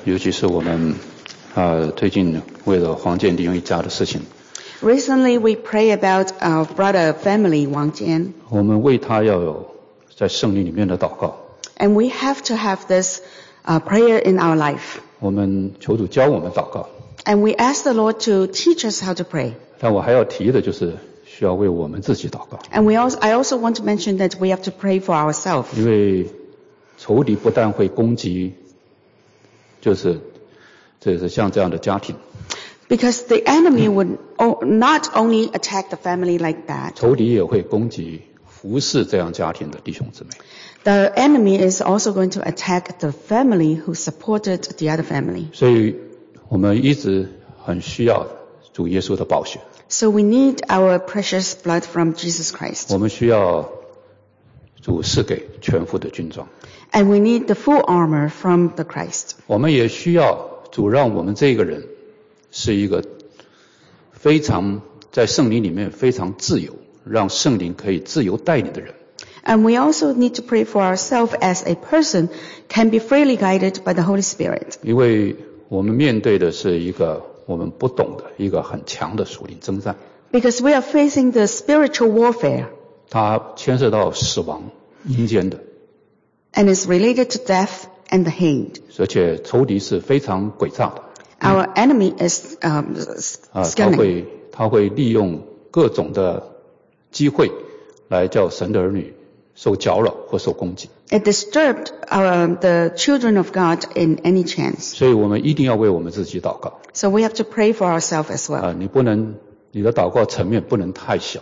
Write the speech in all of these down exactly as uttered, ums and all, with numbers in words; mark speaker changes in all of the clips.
Speaker 1: 尤其是我们呃最近为了黄建弟兄一家的事情。
Speaker 2: Recently, we pray about our brother family, Wang Jian.
Speaker 1: 我们为他要有在圣灵里面的祷告。
Speaker 2: And we have to have this uh, prayer in our life.
Speaker 1: 我们求主教我们祷告。
Speaker 2: And we ask the Lord to teach us how to pray.
Speaker 1: 但我还要提的就是需要为我们自己祷告。
Speaker 2: And we also, I also want to mention that we have to pray for ourselves.
Speaker 1: 因为仇敌不但会攻击，就是这是像这样的家庭。
Speaker 2: Because the enemy would not only attack the family like that.
Speaker 1: 仇敌也会攻击服侍这样家庭的弟兄姊妹。
Speaker 2: The enemy is also going to attack the family who supported the other family.
Speaker 1: 所以我们一直很需要主耶稣的宝血。
Speaker 2: So we need our precious blood from Jesus Christ.
Speaker 1: 我们需要主赐给全副的军装。
Speaker 2: And we need the full armor from the Christ.
Speaker 1: 我们也需要主让我们这个人是一个非常在圣灵里面非常自由，让圣灵可以自由带领的人。
Speaker 2: And we also need to pray for ourselves as a person can be freely guided by the Holy Spirit.
Speaker 1: 因为我们面对的是一个我们不懂的一个很强的属灵征战。
Speaker 2: Because we are facing the spiritual warfare.
Speaker 1: 它牵涉到死亡、阴间的。
Speaker 2: And is related to death and the hate.
Speaker 1: 而且仇敌是非常诡诈的。
Speaker 2: Our enemy is um,
Speaker 1: cunning. 他会他会利用各种的机会来叫神的儿女受搅扰或受攻击。
Speaker 2: It disturbed our, the children of God in any chance.
Speaker 1: 所以我们一定要为我们自己祷告。
Speaker 2: So we have to pray for ourselves as well.
Speaker 1: 啊，你不能，你的祷告层面不能太小。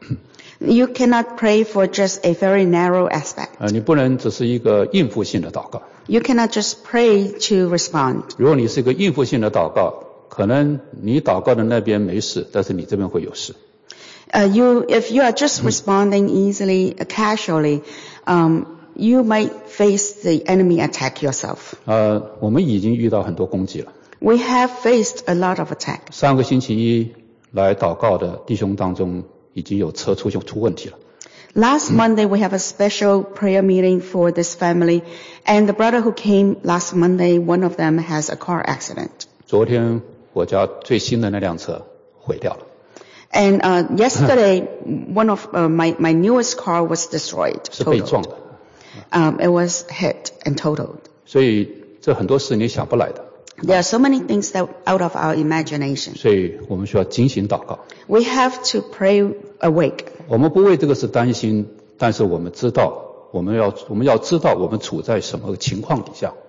Speaker 2: You cannot pray for just a very narrow aspect.
Speaker 1: 啊，你不能只是一个应付性的祷告。
Speaker 2: You cannot just pray to respond.
Speaker 1: 如果你是一个应付性的祷告，可能你祷告的那边没事，但是你这边会有事。
Speaker 2: Uh, you, if you are just responding easily, uh, casually, um, you might face the enemy attack yourself.
Speaker 1: 呃，我们已经遇到很多攻击了。
Speaker 2: We have faced a lot of attack.
Speaker 1: 上个星期一来祷告的弟兄当中，已经有车出就出问题了。
Speaker 2: Last Monday we have a special prayer meeting for this family, and the brother who came last Monday, one of them has a car accident.
Speaker 1: 昨天我家最新的那辆车毁掉了。
Speaker 2: And uh, yesterday, one of uh, my my newest car was destroyed.
Speaker 1: 是被撞的。
Speaker 2: Um, it was hit and totaled.
Speaker 1: 所以这很多事你想不来的。
Speaker 2: There are so many things that out of our imagination.
Speaker 1: 所以我们需要警醒祷告。
Speaker 2: We have to pray awake.
Speaker 1: 我们不为这个事担心，但是我们知道，我们要我们要知道我们处在什么情况底下。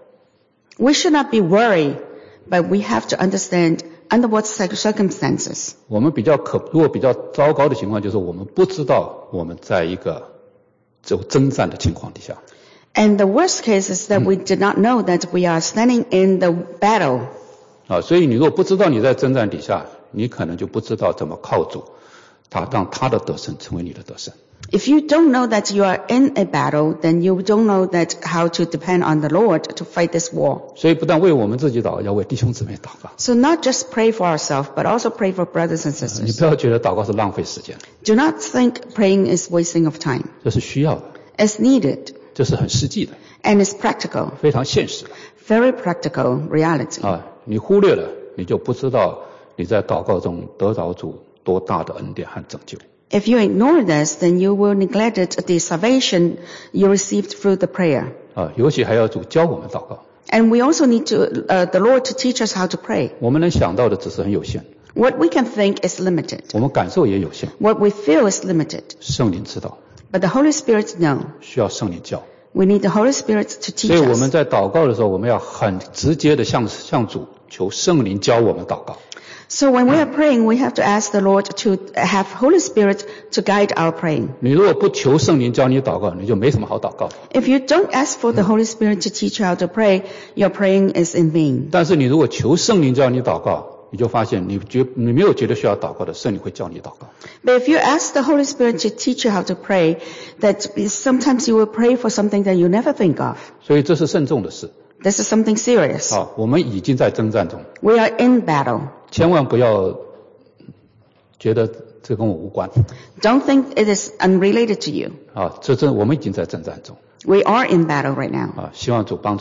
Speaker 2: We should not be worried, but we have to understand under what circumstances.
Speaker 1: 我们比较可，如果比较糟糕的情况就是我们不知道我们在一个走征战的情况底下。
Speaker 2: And the worst case is that we did not know that we are standing in the battle.
Speaker 1: 啊，所以你如果不知道你在征战底下，你可能就不知道怎么靠主，他让他的得胜成为你的得胜。
Speaker 2: If you don't know that you are in a battle, then you don't know that how to depend on the Lord to fight this war.
Speaker 1: 所以不但为我们自己祷告，要为弟兄姊妹祷告。
Speaker 2: So not just pray for ourselves, but also pray for brothers and sisters.
Speaker 1: 你不要觉得祷告是浪费时间。
Speaker 2: Do not think praying is wasting of time.
Speaker 1: 这是需要的。
Speaker 2: It's needed.
Speaker 1: 这是很实际的。
Speaker 2: And it's practical.
Speaker 1: 非常现实的。
Speaker 2: Very practical reality.
Speaker 1: 啊，你忽略了，你就不知道你在祷告中得着主多大的恩典和拯救。
Speaker 2: If you ignore this, then you will neglect the salvation you received through the prayer.
Speaker 1: 啊，尤其还要主教我们祷告。
Speaker 2: And we also need to, uh, the Lord to teach us how to pray.
Speaker 1: 我们能想到的只是很有限。
Speaker 2: What we can think is limited.
Speaker 1: 我们感受也有限。
Speaker 2: What we feel is limited.
Speaker 1: 圣灵知道。
Speaker 2: But the Holy Spirit knows.
Speaker 1: 需要圣灵教。
Speaker 2: We need the Holy Spirit to teach us.
Speaker 1: 所以我们在祷告的时候，我们要很直接的向向主求圣灵教我们祷告。
Speaker 2: So when we are praying, we have to ask the Lord to have Holy Spirit to guide our praying.
Speaker 1: 你如果不求圣灵教你祷告，你就没什么好祷告的。
Speaker 2: If you don't ask for the Holy Spirit to teach you how to pray, your praying is in vain.
Speaker 1: 但是你如果求圣灵教你祷告，你就发现你觉你没有觉得需要祷告的，圣灵会教你祷告。
Speaker 2: But if you ask the Holy Spirit to teach you how to pray, that sometimes you will pray for something that you never think of.
Speaker 1: 所以这是慎重的事。
Speaker 2: This is something serious.
Speaker 1: 好，我们已经在征战中。
Speaker 2: We are in battle.
Speaker 1: 千万不要觉得这跟我无关。
Speaker 2: Don't think it is unrelated to you.
Speaker 1: 啊，这这我们已经在征战中。
Speaker 2: We are in battle right now.
Speaker 1: 啊，希望主帮助我们。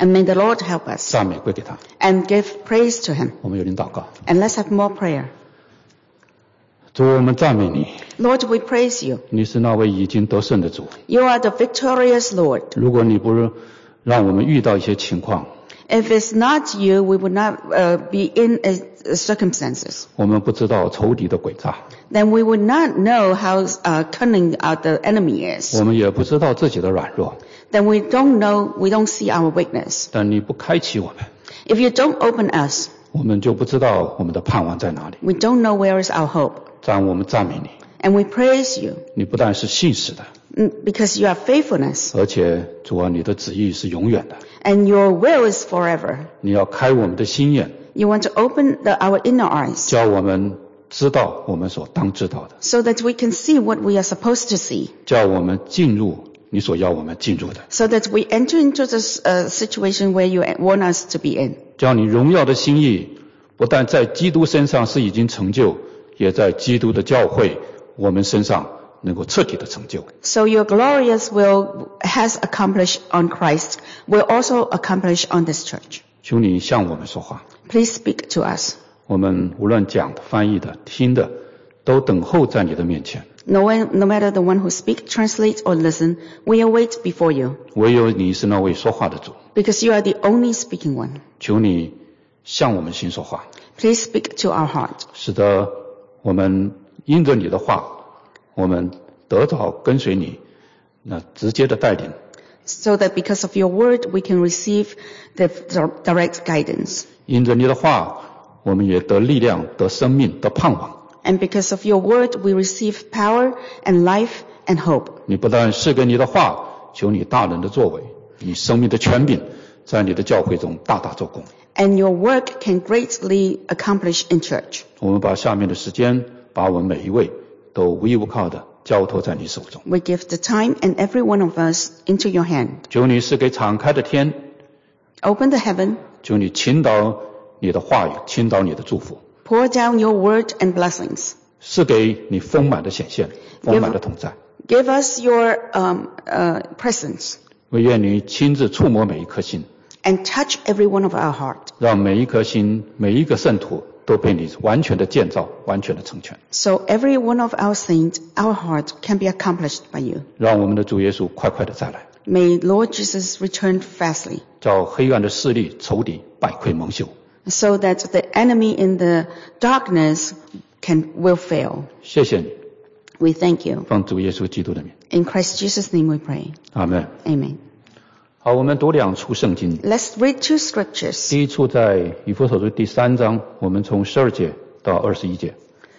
Speaker 2: And may the Lord help us
Speaker 1: 赞美归给他。
Speaker 2: and give praise to him.
Speaker 1: 我们有领祷告。
Speaker 2: And let's have more prayer.
Speaker 1: 主，我们赞美你，
Speaker 2: Lord, we praise you.
Speaker 1: 你是那位已经得胜的主。
Speaker 2: You are the victorious Lord.
Speaker 1: 如果你不是让我们遇到一些情况，
Speaker 2: If it's not you, we would not uh, be in uh, circumstances.
Speaker 1: 我们不知道仇敌的诡诈，
Speaker 2: Then we would not know how uh, cunning uh, the enemy is.
Speaker 1: 我们也不知道自己的软弱。
Speaker 2: Then we don't know, we don't see our weakness.
Speaker 1: 但你不开启我们，
Speaker 2: If you don't open us,
Speaker 1: 我们就不知道我们的盼望在哪里。
Speaker 2: we don't know where is our hope.
Speaker 1: 赞我们赞美你，
Speaker 2: And we praise you
Speaker 1: 你不但是信实的，
Speaker 2: mm, because you have faithfulness
Speaker 1: 而且主啊，你的旨意是永远的。
Speaker 2: and your will is forever.
Speaker 1: 你要开我们的心眼，
Speaker 2: You want to open the, our inner eyes
Speaker 1: 叫我们知道我们所当知道的，
Speaker 2: so that we can see what we are supposed to see,
Speaker 1: 叫我们进入你所要我们进入的，
Speaker 2: so that we enter into this uh, situation where you want us to be in.
Speaker 1: 叫你荣耀的心意不但在基督身上是已经成就，也在基督的教会我们身上能够彻底的成就。
Speaker 2: So your glorious will has accomplished on Christ, will also accomplish on this church.
Speaker 1: 求你向我们说话，
Speaker 2: Please speak to us.
Speaker 1: 我们无论讲的、翻译的、听的，都等候在你的面前。
Speaker 2: No, one, no matter the one who speak, translate, or listen, we await before you,
Speaker 1: 唯有你是那位说话的主，
Speaker 2: because you are the only speaking one.
Speaker 1: 求你向我们心说话，
Speaker 2: Please speak to our heart,
Speaker 1: 使得我们因着你的话，我们得着跟随你那直接的带领，
Speaker 2: so that because of your word, we can receive the direct guidance.
Speaker 1: 因着你的话，我们也得力量、得生命、得盼望。
Speaker 2: And because of your word, we receive power and life and hope.
Speaker 1: 你不但是给你的话，求你大人的作为，你生命的权柄，在你的教会中大大做工。
Speaker 2: And your work can greatly accomplish in church.
Speaker 1: 我们把下面的时间，把我们每一位都无依无靠的交托在你手中。
Speaker 2: We give the time and every one of us into your hand.
Speaker 1: 求你是给敞开的天，
Speaker 2: Open the heaven,
Speaker 1: 求你倾倒你的话语，倾倒你的祝福，
Speaker 2: pour down your word and blessings.
Speaker 1: 是给你丰满的显现，丰满的同在。
Speaker 2: Give us your um, uh, presence
Speaker 1: 唯愿你亲自触摸每一颗心，
Speaker 2: and touch every one of our heart,
Speaker 1: 让每一颗心，每一个圣徒都被你完全的建造，完全的成全。
Speaker 2: so every one of our saints, our heart can be accomplished by you.
Speaker 1: 让我们的主耶稣快快的再来，
Speaker 2: May Lord Jesus return fastly,
Speaker 1: 叫黑暗的势力、仇敌败溃蒙羞。
Speaker 2: so that the enemy in the darkness can will fail.
Speaker 1: 谢谢你，
Speaker 2: We thank you.
Speaker 1: 奉主耶稣基督的名，
Speaker 2: In Christ Jesus' name we pray.
Speaker 1: 阿门。
Speaker 2: Amen.
Speaker 1: 好，我们读两处圣经。
Speaker 2: Let's read two scriptures.
Speaker 1: 第一处在以弗所书第三章，我们从十二节到二十一节。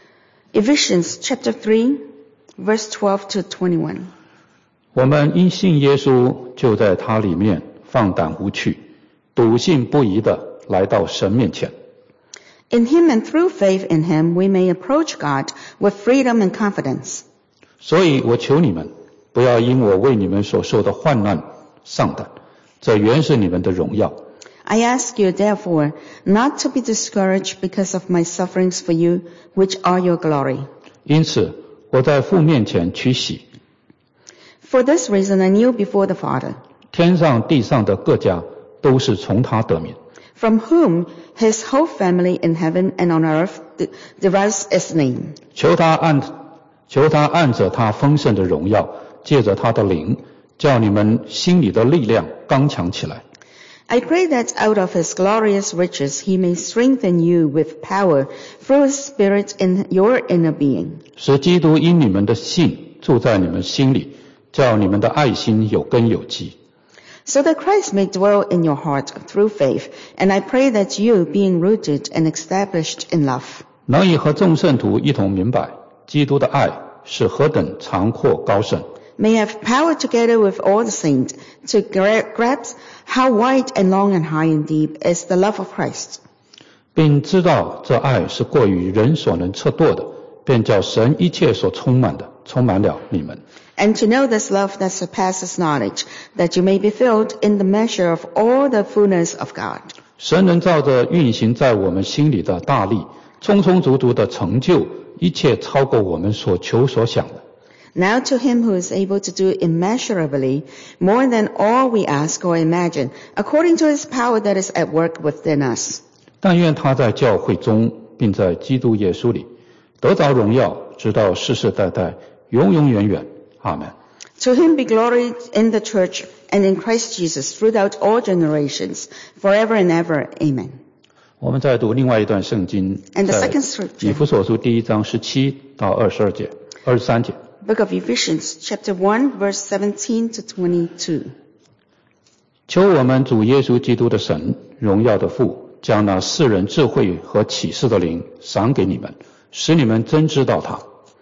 Speaker 2: Ephesians chapter three, verse twelve to twenty-one.
Speaker 1: 我们因信耶稣，就在他里面放胆无惧，笃信不疑的来到神面前。
Speaker 2: In him and through faith in him, we may approach God with freedom and confidence.
Speaker 1: 所以我求你们，不要因我为你们所受的患难丧胆，这原是你们的荣耀。
Speaker 2: I ask you, therefore, not to be discouraged because of my sufferings for you, which are your glory.
Speaker 1: 因此，我在父面前屈膝，
Speaker 2: For this reason I kneel before the Father,
Speaker 1: 天上地上的各家都是从他得名。
Speaker 2: from whom his whole family in heaven and on earth derives its name.
Speaker 1: 求他按求他按着他丰盛的荣耀，借着他的灵，叫你们心里的力量刚强起来。
Speaker 2: I pray that out of his glorious riches he may strengthen you with power through his Spirit in your inner being,
Speaker 1: 使基督因你们的信住在你们心里，叫你们的爱心有根有基。
Speaker 2: so that Christ may dwell in your heart through faith. And I pray that you, being rooted and established in love,
Speaker 1: 能以和众圣徒一同明白基督的爱是何等长阔高深，
Speaker 2: may have power together with all the saints to gra- grasp how wide and long and high and deep is the love of Christ,
Speaker 1: 并知道这爱是过于人所能测度的，便叫神一切所充满的充满了你们。
Speaker 2: and to know this love that surpasses knowledge, that you may be filled in the measure of all the fullness of God.
Speaker 1: 神能照着运行在我们心里的大力，充充足足的成就一切超过我们所求所想的。
Speaker 2: Now to him who is able to do immeasurably more than all we ask or imagine, according to his power that is at work within us.
Speaker 1: 但愿他在教会中，并在基督耶稣里，得着荣耀，直到世世代代，永永远远。阿们。
Speaker 2: To him be glory in the church and in Christ Jesus throughout all generations, forever and ever. Amen.
Speaker 1: 我们再读另外一段圣经，
Speaker 2: And the
Speaker 1: 在
Speaker 2: second scripture.
Speaker 1: 以弗所书第一章十七到二十二节、二十三节。
Speaker 2: Book of Ephesians, chapter one, verse seventeen to twenty-two.
Speaker 1: 求我们主耶稣基督的神，荣耀的父，将那世人智慧和启示的灵赏给你们，使你们真知道他。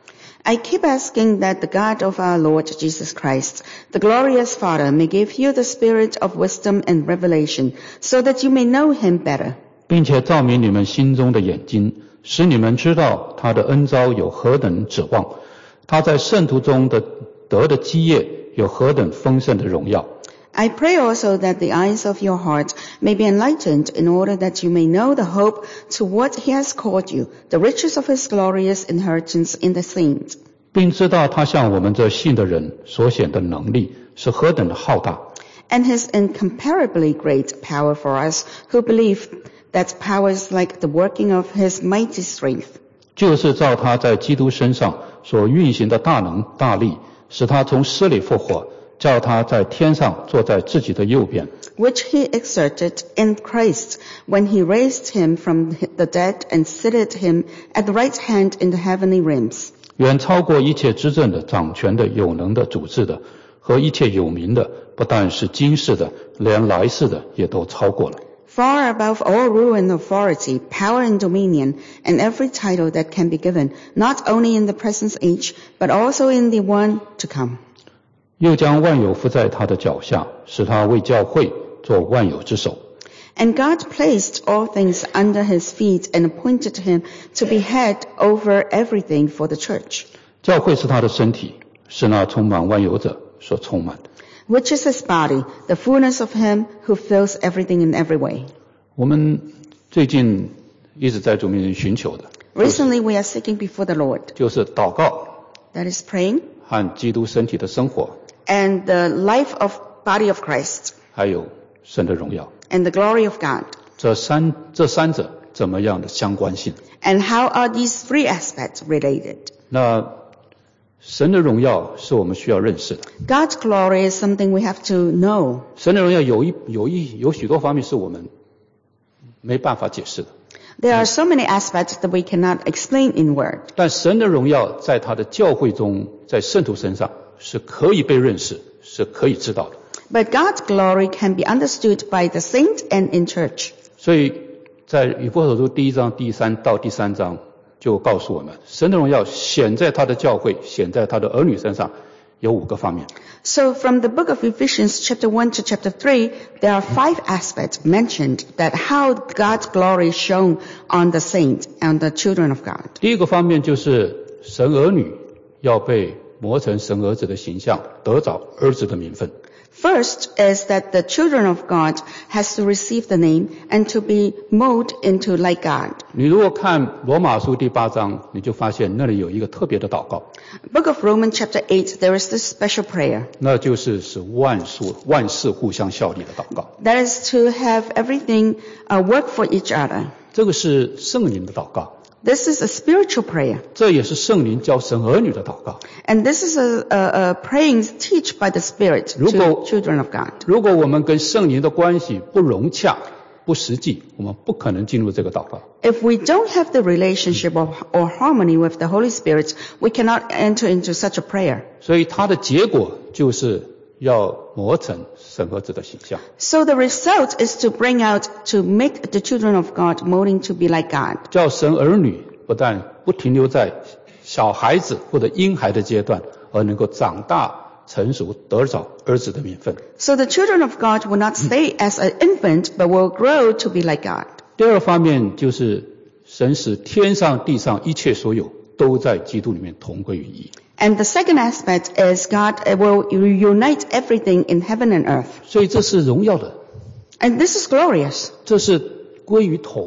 Speaker 2: I keep asking that the God of our Lord Jesus Christ, the glorious Father, may give you the spirit of wisdom and revelation, so that you may know him better.
Speaker 1: 并且照明你们心中的眼睛，使你们知道他的恩召有何等指望，他在圣徒中的得的基业有何等丰盛的荣耀。
Speaker 2: I pray also that the eyes of your heart may be enlightened in order that you may know the hope to what he has called you, the riches of his glorious inheritance in the saints.
Speaker 1: 并知道他向我们这信的人所显的能力是何等的浩大，
Speaker 2: And his incomparably great power for us who believe, that power is like the working of his mighty strength.
Speaker 1: 就是照他在基督身上所运行的大能大力，使他从死里复活，叫他在天上坐在自己的右边，
Speaker 2: which he exerted in Christ when he raised him from the dead and seated him at the right hand in the heavenly realms.
Speaker 1: 远超过一切执政的、掌权的、有能的、主治的和一切有名的，不但是今世的，连来世的也都超过了。
Speaker 2: Far above all rule and authority, power and dominion, and every title that can be given, not only in the present age, but also in the one to come.
Speaker 1: 又将万有伏在他的脚下，使他为教会做万有之首。
Speaker 2: And God placed all things under his feet and appointed him to be head over everything for the church,
Speaker 1: 教会是他的身体，是那充满万有者所充满的。
Speaker 2: which is his body, the fullness of him who fills everything in every way.
Speaker 1: 我们最近一直在主面前寻求的，
Speaker 2: Recently we are seeking before the Lord.
Speaker 1: 就是祷告
Speaker 2: That is praying,
Speaker 1: 和基督身体的生活，
Speaker 2: and the life of body of Christ,
Speaker 1: 还有神的荣耀。
Speaker 2: and the glory of God.
Speaker 1: 这三这三者怎么样的相关性？
Speaker 2: And how are these three aspects related?
Speaker 1: 那神的荣耀是我们需要认识的。
Speaker 2: God's glory is something we have to know.
Speaker 1: 神的荣耀有一有一有许多方面是我们没办法解释的，
Speaker 2: There are so many aspects that we cannot explain in word.
Speaker 1: 但神的荣耀在他的教会中，在圣徒身上是可以被认识，是可以知道的。
Speaker 2: But God's glory can be understood by the saint and in church.
Speaker 1: 所以在以弗所书第一章第三到第三章就告诉我们，神的荣耀显在他的教会，显在他的儿女身上，有五个方面。
Speaker 2: So from the book of Ephesians chapter one to chapter three, there are five aspects mentioned that how God's glory is shown on the saint and the children of God.
Speaker 1: 第一个方面就是神儿女要被磨成神儿子的形象，得着儿子的名分。
Speaker 2: First is that the children of God has to receive the name and to be molded into like God.
Speaker 1: 你如果看罗马书第八章，你就发现那里有一个特别的祷告，
Speaker 2: Book of Romans chapter eight, there is this special prayer.
Speaker 1: 那就是使万事万事互相效力的祷告。
Speaker 2: That is to have everything uh, work for each other.
Speaker 1: 这个是圣灵的祷告，
Speaker 2: This is a spiritual prayer.
Speaker 1: 这也是圣灵教神儿女的祷告。
Speaker 2: And this is a, a, a praying teach by the Spirit
Speaker 1: 如果-
Speaker 2: to children of God.
Speaker 1: 如果我们跟圣灵的关系不融洽、不实际，我们不可能进入这个祷告。
Speaker 2: If we don't have the relationship of, or harmony with the Holy Spirit, we cannot enter into such a prayer.
Speaker 1: 所以它的结果就是要磨成神儿子的形象。
Speaker 2: So the result is to bring out, to make the children of God molding to be like God.
Speaker 1: 叫神儿女不但不停留在小孩子或者婴孩的阶段，而能够长大成熟，得着儿子的名分。
Speaker 2: So the children of God will not stay as an infant, but will grow to be like God.
Speaker 1: 第二方面就是神使天上地上一切所有都在基督里面同归于一。
Speaker 2: And the second aspect is God will unite everything in heaven and earth.
Speaker 1: 所以这是荣耀的，
Speaker 2: And this is glorious.
Speaker 1: 这是归于头的。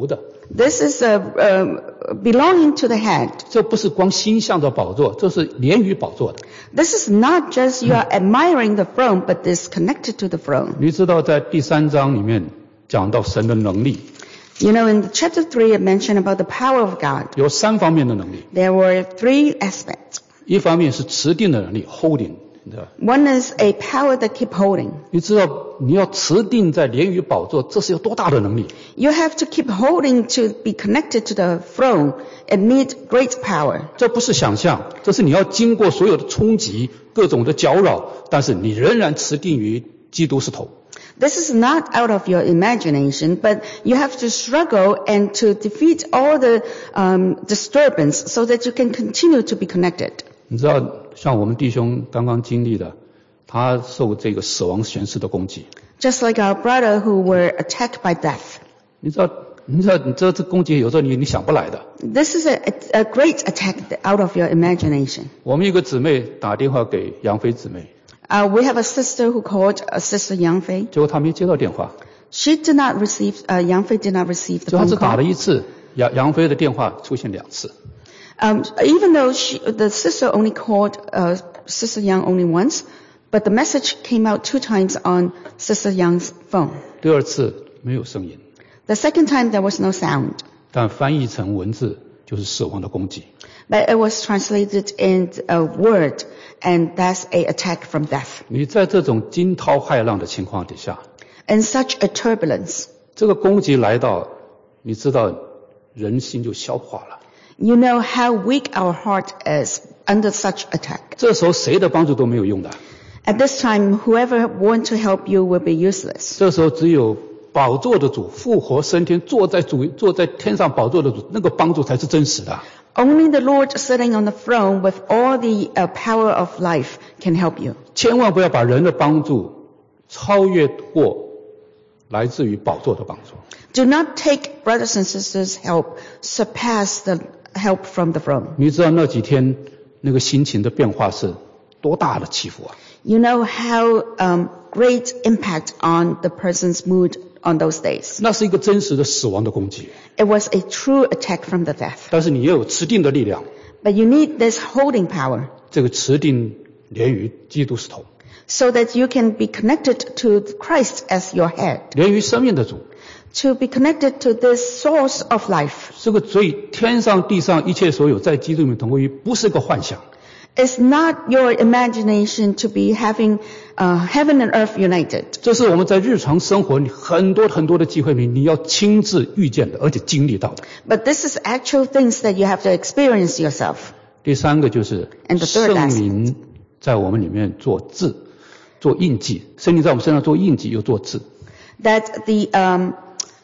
Speaker 2: This is uh, uh, belonging to the head.
Speaker 1: 这不是光心向着宝座，这是连于宝座的。
Speaker 2: This is not just you are admiring the throne, but is connected to the throne.
Speaker 1: 你知道在第三章里面讲到神的能力，
Speaker 2: You know, in chapter three, it mentioned about the power of God.
Speaker 1: 有三方面的能力，
Speaker 2: There were three aspects.
Speaker 1: 一方面是持定的能力 ，holding， 你知道？
Speaker 2: One is a power that keep holding.
Speaker 1: 你知道你要持定在连于宝座，这是有多大的能力？
Speaker 2: You have to keep holding to be connected to the throne. It needs great power.
Speaker 1: 这不是想象，这是你要经过所有的冲击、各种的搅扰，但是你仍然持定于基督是头。
Speaker 2: This is not out of your imagination, but you have to struggle and to defeat all the um, disturbance so that you can continue to be connected.
Speaker 1: 你知道，像我们弟兄刚刚经历的，他受这个死亡权势的攻击。
Speaker 2: Just like our brother who were attacked by death.
Speaker 1: 你知道，你知道，你知道这攻击有时候你你想不来的。
Speaker 2: This is a, a great attack out of your imagination.
Speaker 1: 我们一个姊妹打电话给杨飞姊妹，
Speaker 2: Uh, we have a sister who called uh, Sister Yang Fei.
Speaker 1: 结果她没接到电话，
Speaker 2: She did not receive, uh, Yang Fei did not receive the
Speaker 1: 就她
Speaker 2: phone
Speaker 1: 只打
Speaker 2: call.
Speaker 1: 了一次，杨杨飞的电话出现两次。
Speaker 2: Um, even though she, the sister only called uh, Sister Yang only once, but the message came out two times on Sister Yang's phone.
Speaker 1: 第二次没有声音，
Speaker 2: The second time there was no sound,
Speaker 1: 但翻译成文字就是死亡的攻击。
Speaker 2: but it was translated in a word, and that's a attack from death.
Speaker 1: 你在这种惊涛骇浪的情况底下，
Speaker 2: In such a turbulence,
Speaker 1: 这个攻击来到，你知道人心就消化了。
Speaker 2: you know how weak our heart is under such attack.
Speaker 1: 这时候谁的帮助都没有用的，
Speaker 2: At this time, whoever want to help you will be useless.
Speaker 1: 这时候只有宝座的主复活升天，坐在主坐在天上宝座的主，那个帮助才是真实的。
Speaker 2: Only the Lord sitting on the throne with all the uh, power of life can help you.
Speaker 1: 千万不要把人的帮助超越过来自于宝座的帮助。
Speaker 2: Do not take brothers and sisters' help surpass the help from the throne.
Speaker 1: 你知道那几天那个心情的变化是多大的起伏啊！
Speaker 2: You know how um, great impact on the person's mood on those days.
Speaker 1: 那是一个真实的死亡的攻击，
Speaker 2: It was a true attack from the death.
Speaker 1: 但是你也有持定的力量，
Speaker 2: But you need this holding power
Speaker 1: 这个持定连于基督是头，
Speaker 2: so that you can be connected to Christ as your head,
Speaker 1: 连于生命的主。
Speaker 2: to be connected to this source of life.
Speaker 1: 这个所以天上地上一切所有在基督里面同归于，不是个幻想。
Speaker 2: It's not your imagination to be having uh, heaven and earth united.
Speaker 1: 这是我们在日常生活里很多很多的机会里，你要亲自遇见的，而且经历到的。
Speaker 2: But this is actual things that you have to experience yourself.
Speaker 1: 第三个就是
Speaker 2: And the third
Speaker 1: 圣灵在我们里面做字，做印记。圣灵在我们身上做印记，又做字。
Speaker 2: That the um,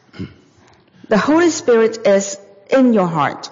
Speaker 2: the Holy Spirit is in your heart.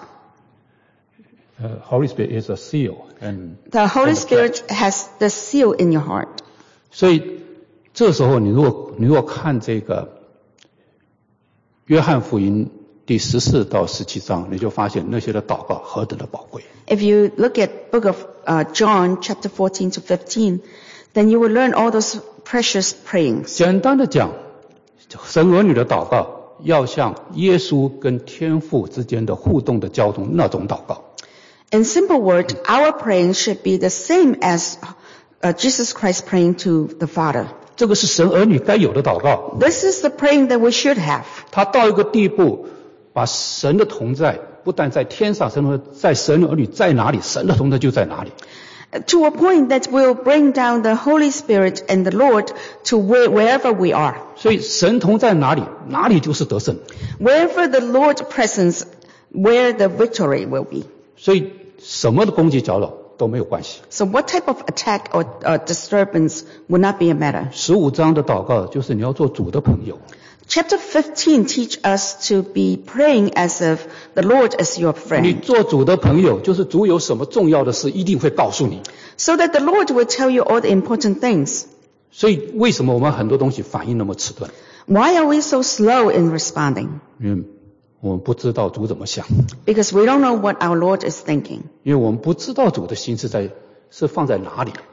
Speaker 1: Uh, Holy Spirit is a seal, and
Speaker 2: The Holy
Speaker 1: and a
Speaker 2: Spirit has the seal in your heart.
Speaker 1: 所以这时候你如果你如果看这个约翰福音第十四到十七章，你就发现那些的祷告何等的宝贵。
Speaker 2: If you look at book of uh, John, chapter fourteen to fifteen, then you will learn all those precious prayings.
Speaker 1: 简单的讲，神儿女的祷告要像耶稣跟天父之间的互动的交通那种祷告。
Speaker 2: In simple word, our praying should be the same as uh, Jesus Christ praying to the Father.
Speaker 1: 这个是神儿女该有的祷告。
Speaker 2: This is the praying that we should have.
Speaker 1: 他到一个地步，把神的同在不但在天上，神的在神儿女在哪里，神的同在就在哪里。
Speaker 2: To a point that will bring down the Holy Spirit and the Lord to where, wherever we are.
Speaker 1: 所以神同在哪里，哪里就是得胜。
Speaker 2: Wherever the Lord's presence, where the victory will be.
Speaker 1: 所以什么的攻击搅扰都没有关系。
Speaker 2: So what type of attack or uh, disturbance would not be a matter?
Speaker 1: 十五章的祷告就是你要做主的朋友。
Speaker 2: Chapter fifteen teach us to be praying as if the Lord is your
Speaker 1: 你
Speaker 2: friend.
Speaker 1: 做主的朋友，就是主有什么重要的事，一定会告诉你。
Speaker 2: So that the Lord will tell you all the important things.
Speaker 1: 所以为什么我们很多东西反应那么迟钝？
Speaker 2: Why are we so slow in responding?
Speaker 1: 因为我们不知道主怎么想，
Speaker 2: Because we don't know what our Lord is thinking.
Speaker 1: 因为我们不知道主的心是在是放在哪里。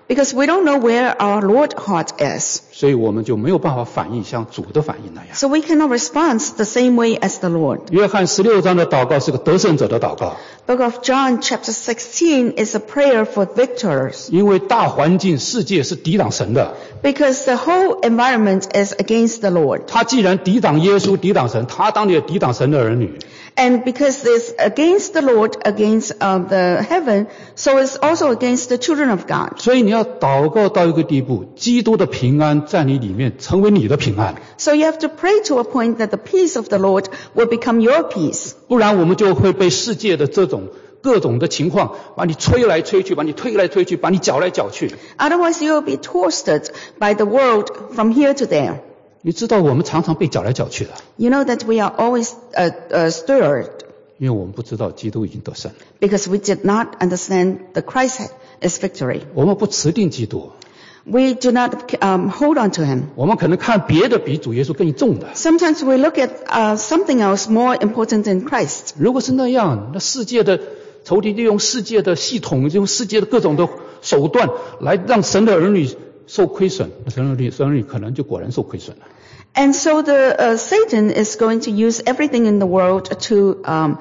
Speaker 2: Because we don't know where our Lord's heart is.
Speaker 1: 所以我们就没有办法反应像主的反应那样。
Speaker 2: So we cannot respond the same way as the Lord.
Speaker 1: 约翰十六章的祷告是个得胜者的祷告，
Speaker 2: Book of John chapter sixteen is a prayer for victors.
Speaker 1: 因为大环境世界是抵挡神的，
Speaker 2: Because the whole environment is against the Lord.
Speaker 1: 他既然抵挡耶稣、抵挡神，他当然也抵挡神的儿女。
Speaker 2: And because it's against the Lord, against uh, the heaven, so it's also against the children of God.
Speaker 1: 所以你要祷告到一个地步，基督的平安在你里面成为你的平安，
Speaker 2: So you have to pray to a point that the peace of the Lord will become your peace.
Speaker 1: 不然我们就会被世界的这种各种的情况把你吹来吹去，把你推来推去，把你搅来搅去。
Speaker 2: Otherwise you will be tossed by the world from here to there.
Speaker 1: 你知道我们常常被搅来搅去的，
Speaker 2: You know that we are always uh, uh, stirred
Speaker 1: 因为我们不知道基督已经得胜了，
Speaker 2: because we did not understand the Christ is victory.
Speaker 1: 我们不持定基督，
Speaker 2: We do not um, hold on to him.
Speaker 1: 我们可能看别的比主耶稣更重的。
Speaker 2: Sometimes we look at uh, something else more important than Christ.
Speaker 1: 如果是那样，那世界的仇敌利用世界的系统，用世界的各种的手段来让神的儿女受亏损，那神的儿女神的儿女可能就果然受亏损了。
Speaker 2: And so the uh, Satan is going to use everything in the world to um,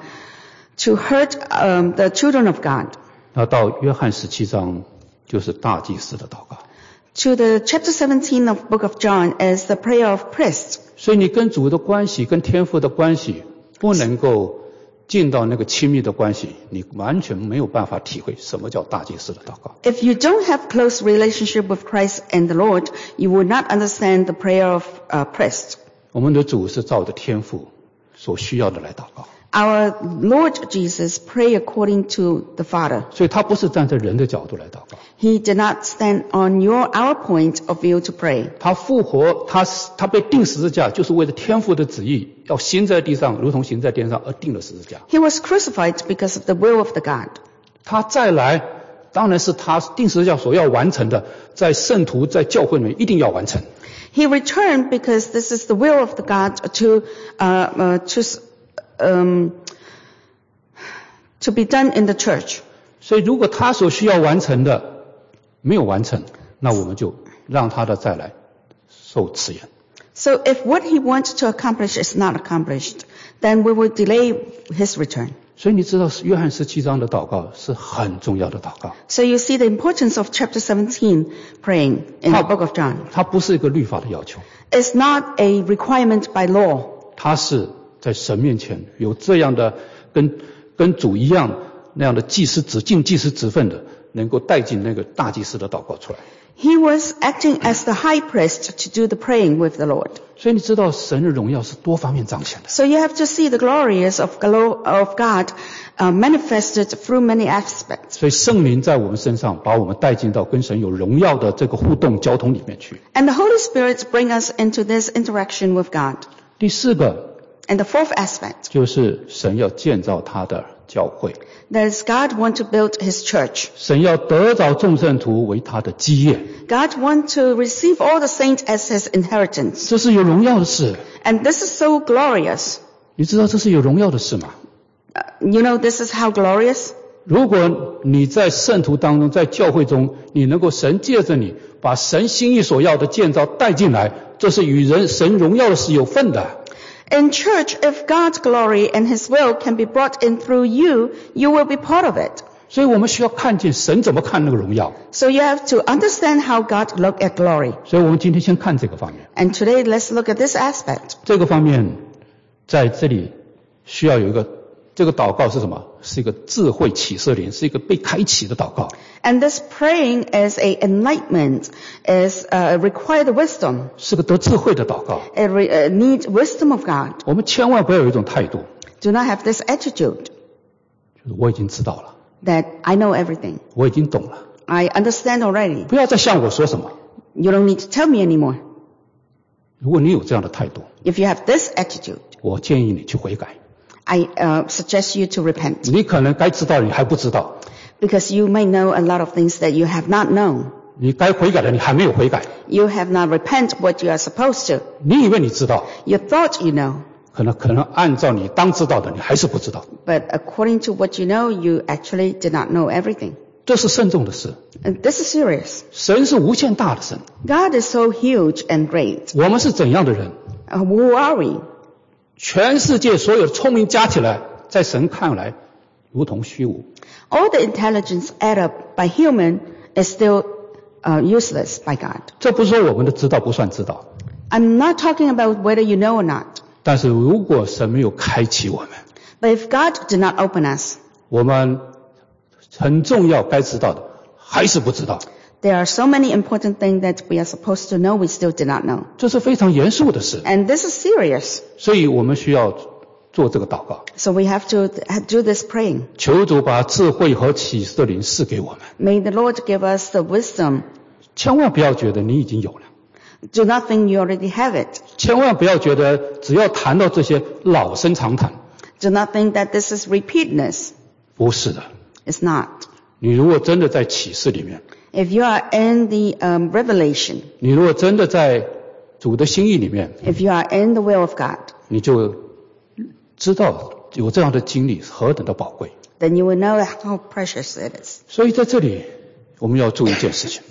Speaker 2: to hurt um, the children of God.
Speaker 1: 那到约翰十七章就是大祭司的祷告，
Speaker 2: To the chapter seventeen of Book of John is the prayer of priest.
Speaker 1: 所以你跟主的关系、跟天父的关系不能够进到那个亲密的关系，你完全没有办法体会什么叫大祭司的祷告。
Speaker 2: If you don't have close relationship with Christ and the Lord, you will not understand the prayer of uh, priest.
Speaker 1: 我们的主是照着天父所需要的来祷告，
Speaker 2: Our Lord Jesus pray according to the Father.
Speaker 1: 所以他不是站在人的角度来祷告。
Speaker 2: He did not stand on your our point of view to pray.
Speaker 1: 他复活，他他被钉十字架，就是为了天父的旨意，要行在地上，如同行在天上，而钉了十字架。
Speaker 2: He was crucified because of the will of the God.
Speaker 1: 他再来，当然是他钉十字架所要完成的，在圣徒在教会里面一定要完成。
Speaker 2: He returned because this is the will of the God to uh, uh, to um, to be done in the church.
Speaker 1: 所以，如果他所需要完成的没有完成，那我们就让他的再来受迟延。
Speaker 2: So if what he wants to accomplish is not accomplished, then we will delay his return.
Speaker 1: 所以你知道，约翰十七章的祷告是很重要的祷告。
Speaker 2: So you see the importance of chapter seventeen praying in the book of John.
Speaker 1: 它不是一个律法的要求，
Speaker 2: It's not a requirement by law.
Speaker 1: 它是在神面前有这样的跟跟主一样那样的祭司职尽祭司职分的，能够带进那个大祭司的祷告出来。
Speaker 2: He was acting as the high priest to do the praying with the Lord.
Speaker 1: 所以你知道神的荣耀是多方面彰显的。
Speaker 2: So you have to see the glories of glo- of God uh, manifested through many aspects.
Speaker 1: 所以圣灵在我们身上，把我们带进到跟神有荣耀的这个互动交通里面去。
Speaker 2: And the Holy Spirit bring us into this interaction with God.
Speaker 1: 第四个
Speaker 2: And the fourth aspect,
Speaker 1: 就是神要建造他的教会，
Speaker 2: that is God want to build his church.
Speaker 1: 神要得着众圣徒为他的基业，
Speaker 2: God want to receive all the saints as his inheritance.
Speaker 1: 这是有荣耀的事。
Speaker 2: And this is so glorious.
Speaker 1: 你知道这是有荣耀的事吗？
Speaker 2: Uh, you know this is how glorious?
Speaker 1: 如果你在圣徒当中，在教会中，你能够神借着你把神心意所要的建造带进来，这是与人神荣耀的事有份的。
Speaker 2: In church, if God's glory and his will can be brought in through you, you will be part of it.
Speaker 1: 所以我们需要看见神怎么看那个荣耀。
Speaker 2: So you have to understand how God look at glory.
Speaker 1: 所以我们今天先看这个方面。
Speaker 2: And today, let's look at this aspect.
Speaker 1: 这个方面在这里需要有一个，这个祷告是什么？是一个智慧启示灵，是一个被开启的祷告。
Speaker 2: And this praying is a enlightenment, is uh, required wisdom.
Speaker 1: 是个得智慧的祷告。
Speaker 2: It re- uh, needs wisdom of God.
Speaker 1: 我们千万不要有一种态度，
Speaker 2: Do not have this attitude
Speaker 1: 就是我已经知道了，
Speaker 2: that I know everything.
Speaker 1: 我已经懂了，
Speaker 2: I understand already.
Speaker 1: 不要再向我说什么。
Speaker 2: You don't need to tell me anymore.
Speaker 1: 如果你有这样的态度，
Speaker 2: If you have this attitude,
Speaker 1: 我建议你去悔改。
Speaker 2: I uh, suggest you to repent.
Speaker 1: 你可能该知道你还不知道，
Speaker 2: Because you may know a lot of things that you have not known.
Speaker 1: 你该悔改的你还没有悔改，
Speaker 2: You have not repent what you are supposed to.
Speaker 1: 你以为你知道，
Speaker 2: You thought you know.
Speaker 1: 可能可能按照你当知道的，你还是不知道。
Speaker 2: But according to what you know, you actually did not know everything.
Speaker 1: 这是慎重的事。
Speaker 2: And this is serious.
Speaker 1: 神是无限大的神。
Speaker 2: God is so huge and great.
Speaker 1: 我们是怎样的人？
Speaker 2: Uh, who are we?
Speaker 1: 全世界所有的聪明加起来，在神看来如同虚无。
Speaker 2: All the intelligence add up by human is still uh, useless by God.
Speaker 1: 这不是说我们的知道不算知道。
Speaker 2: I'm not talking about whether you know or not.
Speaker 1: 但是如果神没有开启我们，
Speaker 2: But if God did not open us,
Speaker 1: 我们很重要该知道的还是不知道。
Speaker 2: there are so many important things that we are supposed to know we still did not know.
Speaker 1: 这是非常严肃的事，
Speaker 2: And this is serious.
Speaker 1: 所以我们需要做这个祷告，
Speaker 2: So we have to do this praying.
Speaker 1: 求主把智慧和启示的灵赐给我们。
Speaker 2: May the Lord give us the wisdom.
Speaker 1: 千万不要觉得你已经有了，
Speaker 2: Do not think you already have it.
Speaker 1: 千万不要觉得只要谈到这些老生常谈，
Speaker 2: Do not think that this is repeatedness.
Speaker 1: 不是的。
Speaker 2: It's not.
Speaker 1: 你如果真的在启示里面，
Speaker 2: If you are in the um, revelation,
Speaker 1: 你如果真的在主的心意里面，
Speaker 2: if you are in the will of God,
Speaker 1: 你就知道有这样的经历何等的宝贵。
Speaker 2: then you will know how precious it is.
Speaker 1: 所以在这里我们要注意一件事情，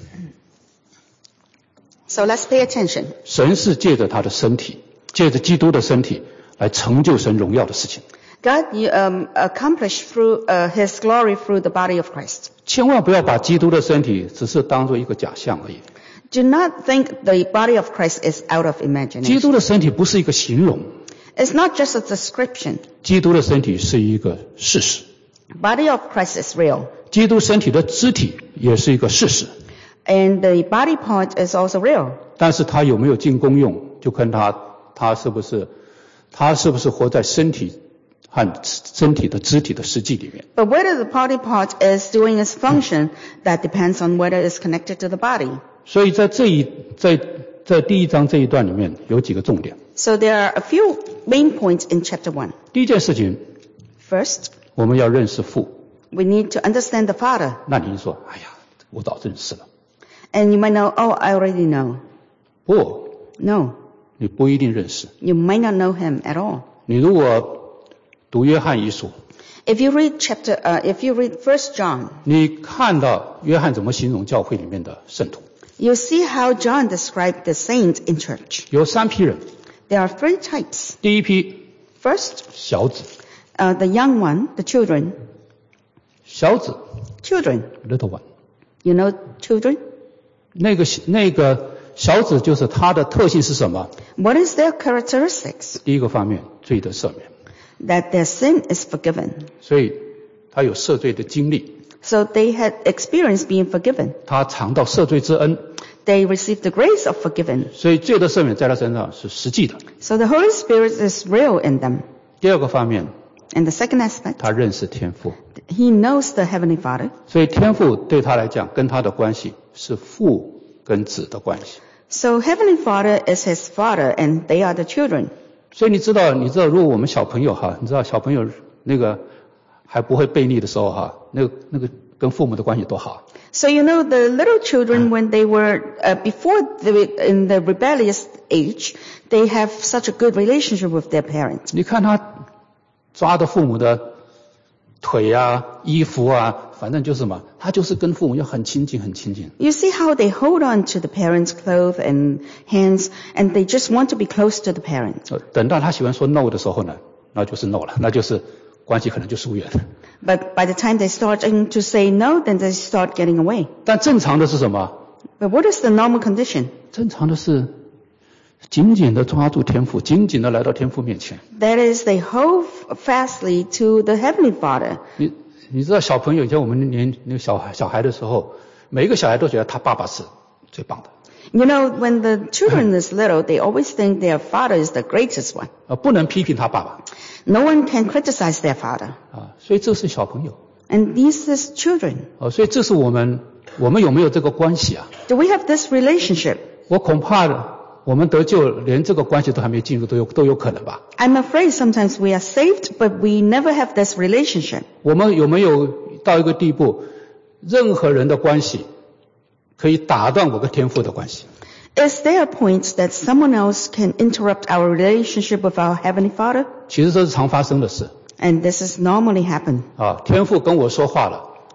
Speaker 2: So let's pay attention.
Speaker 1: 神是借着他的身体，借着基督的身体来成就神荣耀的事情。
Speaker 2: God um, accomplished through uh, His glory through the body of Christ.
Speaker 1: 千万不要把基督的身体只是当作一个假象而已。
Speaker 2: Do not think the body of Christ is out of
Speaker 1: 基
Speaker 2: imagination.
Speaker 1: 督的身体不是一个形容，
Speaker 2: It's not just a description.
Speaker 1: 基督的身体是一个事实，
Speaker 2: Body of Christ is real.
Speaker 1: 基督身体的肢体也是一个事实。
Speaker 2: And the body part is also real.
Speaker 1: 但是他有没有进功用，就看他他是不是他是不是活在身体和身体的肢体的实际里面。
Speaker 2: But whether the body part is doing its function, that depends on whether it's connected to the body.
Speaker 1: 所以在这一在在第一章这一段里面有几个重点。
Speaker 2: So there are a few main points in chapter one.
Speaker 1: 第一件事情，
Speaker 2: First,
Speaker 1: 我们要认识父。
Speaker 2: we need to understand the Father.
Speaker 1: 那您说，哎呀，我早认识了。
Speaker 2: And you might know, oh, I already know.
Speaker 1: 不，
Speaker 2: No,
Speaker 1: 你不一定认识。
Speaker 2: you might not know Him at all.
Speaker 1: 你如果读约翰一书，
Speaker 2: If you read chapter, uh, if you read First John,
Speaker 1: 你看到约翰怎么形容教会里面的圣徒。
Speaker 2: you see how John described the saints in church.
Speaker 1: 有三批人，
Speaker 2: There are three types.
Speaker 1: 第一批
Speaker 2: First,
Speaker 1: 小子，
Speaker 2: uh, the young one, the children.
Speaker 1: 小子
Speaker 2: Children.
Speaker 1: little one，
Speaker 2: You know children?
Speaker 1: 那个那个小子就是他的特性是什么？
Speaker 2: What is their characteristics?
Speaker 1: 第一个方面，罪的赦免，
Speaker 2: That their sin is forgiven.
Speaker 1: 所以他有赦罪的经历，
Speaker 2: So they had experienced being forgiven.
Speaker 1: 他尝到赦罪之恩，
Speaker 2: They received the grace of forgiven.
Speaker 1: 所以罪的赦免在他身上是实际的。
Speaker 2: So the Holy Spirit is real in them.
Speaker 1: 第二个方面，
Speaker 2: And the second aspect,
Speaker 1: 他认识天父，
Speaker 2: he knows the Heavenly Father.
Speaker 1: 所以天父对他来讲跟他的关系是父跟子的关系。
Speaker 2: So Heavenly Father is his father and they are the children.
Speaker 1: 所以你知道，你知道，如果我们小朋友哈，你知道小朋友那个还不会悖逆的时候哈，那个那个跟父母的关系多好。
Speaker 2: So you know the little children when they were uh, before the, in the rebellious age, they have such a good relationship with their parents.
Speaker 1: 你看他抓着父母的腿啊、衣服啊，反正就是什么，他就是跟父母要很亲近、很亲近。
Speaker 2: You see how they hold on to the parents' clothes and hands, and they just want to be close to the parents.
Speaker 1: 呃等到他喜欢说 no 的时候呢，那就是 no 了，那就是关系可能就疏远了。
Speaker 2: But by the time they start to say no, then they start getting away.
Speaker 1: 但正常的是什么？
Speaker 2: But what is the normal condition?
Speaker 1: 正常的是紧紧的抓住天父，紧紧的来到天父面前。
Speaker 2: That is, they hold fastly to the Heavenly Father.
Speaker 1: 你你知道小朋友以前我们年那个小孩小孩的时候，每一个小孩都觉得他爸爸是最棒的，
Speaker 2: You know, when the children is little, they always think their father is the greatest one.
Speaker 1: 呃，不能批评他爸爸
Speaker 2: No one can criticize their father.
Speaker 1: 啊，所以这是小朋友
Speaker 2: And these is children.
Speaker 1: 啊，所以这是我们我们有没有这个关系啊？
Speaker 2: Do we have this relationship?
Speaker 1: 我恐怕我们得救连这个关系都还没进入，都有都有可能吧？
Speaker 2: I'm afraid sometimes we are saved, but we never have this relationship.
Speaker 1: 我们有没有到一个地步，任何人的关系可以打断我跟天父的关系？
Speaker 2: Is there a point that someone else can interrupt our relationship with our Heavenly Father?
Speaker 1: 其实这是常发生的事
Speaker 2: And this is normally happen.
Speaker 1: 啊。天父跟我说话了，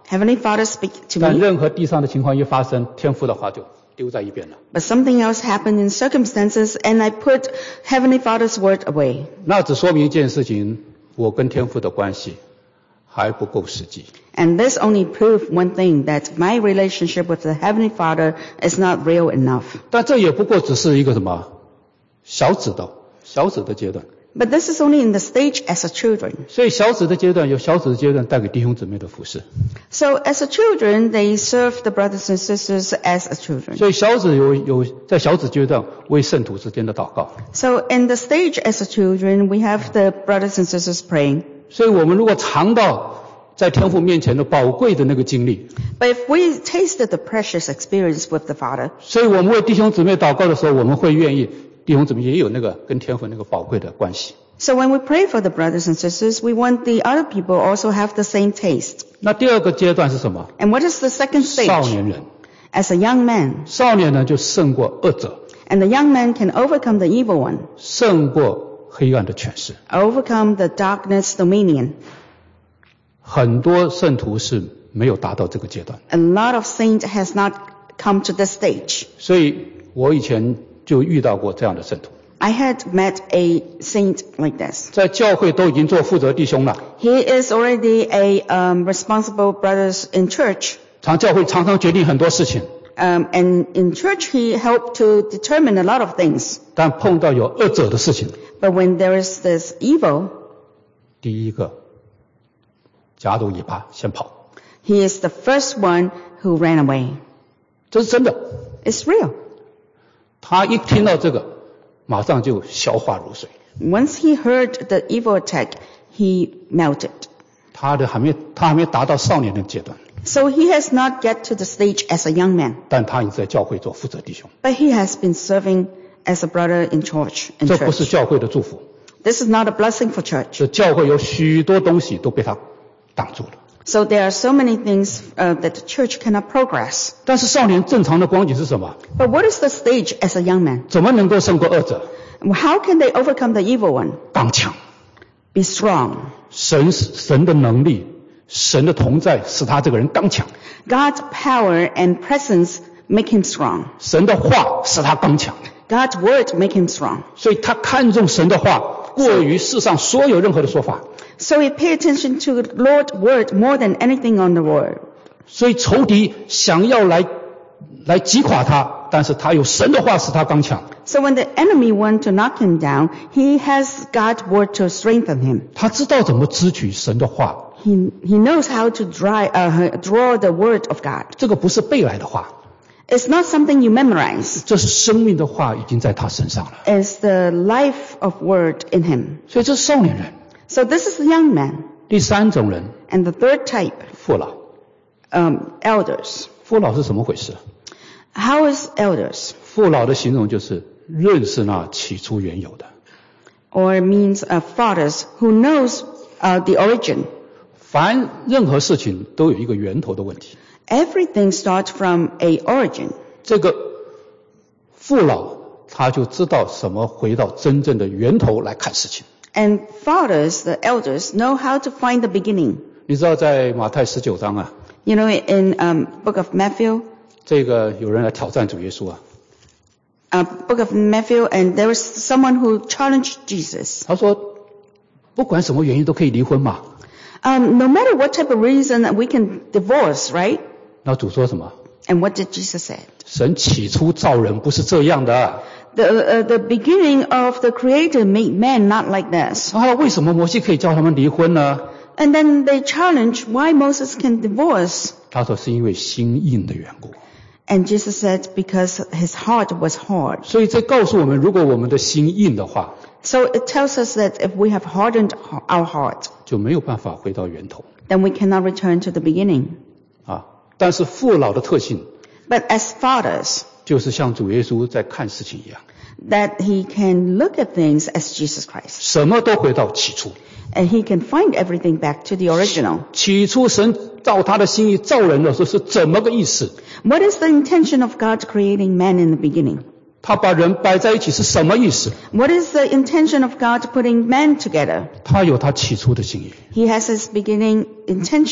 Speaker 2: Heavenly Father, speak to
Speaker 1: 但
Speaker 2: me.
Speaker 1: 任何地上的情况一发生，天父的话就丢在一边了。
Speaker 2: But something else happened in circumstances, and I put Heavenly Father's word away.
Speaker 1: 那只说明一件事情，我跟天父的关系还不够实际。
Speaker 2: And this only proved one thing, that my relationship with the Heavenly Father is not real enough.
Speaker 1: 但这也不过只是一个什么小子的小子的阶段。
Speaker 2: But this is only in the stage as a children.
Speaker 1: 所以小子的阶段有小子的阶段带给弟兄姊妹的服侍。
Speaker 2: So as a children, they serve the brothers and sisters as a children.
Speaker 1: 所以小子有有在小子阶段为圣徒之间的祷告。
Speaker 2: So in the stage as a children, we have the brothers and sisters praying.
Speaker 1: 所以我们如果尝到在天父面前的宝贵的那个经历，
Speaker 2: But if we tasted the precious experience with the Father,
Speaker 1: 所以我们为弟兄姊妹祷告的时候，我们会愿意弟兄姊妹也有那个跟天父那个宝贵的关系。
Speaker 2: so when we pray for the brothers and sisters, we want the other people also have the same taste.
Speaker 1: 那第二个阶段是什么？
Speaker 2: And what is the second
Speaker 1: 少
Speaker 2: stage?
Speaker 1: 年人，
Speaker 2: As a young man.
Speaker 1: 少年人就胜过恶者，
Speaker 2: And the young man can overcome the evil one,
Speaker 1: 胜过黑暗的权势。
Speaker 2: overcome the darkness dominion.
Speaker 1: 很多圣徒是没有达到这个阶段，
Speaker 2: A lot of saints has not come to this stage.
Speaker 1: 所以我以前就遇到过这样的圣徒，
Speaker 2: I had met a saint like this.
Speaker 1: 在教会都已经做负责弟兄了，
Speaker 2: He is already a um, responsible brothers in church.
Speaker 1: 常教会常常决定很多事情，
Speaker 2: Um, and in church, he helped to determine a lot of things.
Speaker 1: 但碰到有恶者的事情，
Speaker 2: But when there is this evil,
Speaker 1: 第一个夹住尾巴先跑，
Speaker 2: he is the first one who ran away.
Speaker 1: 这是真的。
Speaker 2: It's real.
Speaker 1: 他一听到这个，马上就消化如水。
Speaker 2: Once he heard the evil attack, he melted.
Speaker 1: 他的还没他还没达到少年的阶段，
Speaker 2: So he has not get to the stage as a young man,
Speaker 1: 但他已经在教会做负责弟兄，
Speaker 2: but he has been serving as a brother in church. In
Speaker 1: 这不是
Speaker 2: church.
Speaker 1: 教会的祝福，
Speaker 2: This is not a blessing for church.
Speaker 1: 这教会有许多东西都被他挡住了。
Speaker 2: So there are so many things uh, that the church cannot progress.
Speaker 1: 但是少年正常的光景是什么？
Speaker 2: But what is the stage as a young man?
Speaker 1: 怎么能够胜过恶者？
Speaker 2: How can they overcome the evil one?
Speaker 1: 刚强，
Speaker 2: Be strong.
Speaker 1: 神神的能力，神的同在使他这个人刚强，
Speaker 2: God's power and presence make him strong.
Speaker 1: 神的话使他刚强，
Speaker 2: God's word make him strong.
Speaker 1: 所以他看重神的话过于世上所有任何的说法。
Speaker 2: So he pay attention to the Lord's word more than anything on the word.
Speaker 1: 所以仇敌想要来来击垮他，但是他有神的话使他刚强。
Speaker 2: So when the enemy want to knock him down, he has God's word to strengthen him.
Speaker 1: 他知道怎么支取神的话，
Speaker 2: He, he knows how to dry, uh, draw the word of God.
Speaker 1: 这个不是背来的话，
Speaker 2: It's not something you memorize.
Speaker 1: 这是生命的话已经在他身上了。
Speaker 2: It's the life of word in him.
Speaker 1: 所以这是少年人。
Speaker 2: So this is the young man.
Speaker 1: 第三种人，
Speaker 2: And the third type,
Speaker 1: 父老。
Speaker 2: um, elders.
Speaker 1: 父老是什么回事？
Speaker 2: How is elders?
Speaker 1: 父老的形容就是认识那起初原有的。
Speaker 2: Or it means uh, fathers who knows uh, the origin.
Speaker 1: 凡任何事情都有一个源头的问题。
Speaker 2: Everything starts from a origin.
Speaker 1: 这个父老他就知道什么回到真正的源头来看事情。
Speaker 2: And fathers, the elders, know how to find the beginning.
Speaker 1: 你知道在马太十九章啊，
Speaker 2: You know, in um, book of Matthew,
Speaker 1: 这个有人来挑战主耶稣啊，
Speaker 2: uh, book of Matthew, and there was someone who challenged Jesus.
Speaker 1: 他说不管什么原因都可以离婚嘛。
Speaker 2: Um, no matter what type of reason, we can divorce, right?
Speaker 1: 那主说什么？
Speaker 2: And what did Jesus say?
Speaker 1: 神起初造人不是这样的。
Speaker 2: The, uh, the beginning of the Creator made man not like this.
Speaker 1: 啊，为什么摩西可以叫他们离婚呢？
Speaker 2: And then they challenge why Moses can divorce.
Speaker 1: 他说是因为心硬的缘故。
Speaker 2: And Jesus said because his heart was hard.
Speaker 1: 所以这告诉我们，如果我们的心硬的话，
Speaker 2: So it tells us that if we have hardened our heart,
Speaker 1: 就没有办法回到源头
Speaker 2: then we cannot return to the beginning.
Speaker 1: 啊。但是父老的特性
Speaker 2: But as fathers,
Speaker 1: 就是像主耶稣在看事情一样，
Speaker 2: that he can look at things as Jesus Christ.
Speaker 1: 什么都回到起初。
Speaker 2: And he can find everything back to the original.
Speaker 1: 起初神照他的心意造人的时候是怎么个意思？
Speaker 2: What is the intention of God creating man in the beginning?
Speaker 1: 他把人摆在一起是什么意思？
Speaker 2: What is the intention of God putting man together?
Speaker 1: 他有他起初的心意，
Speaker 2: He has his beginning intention.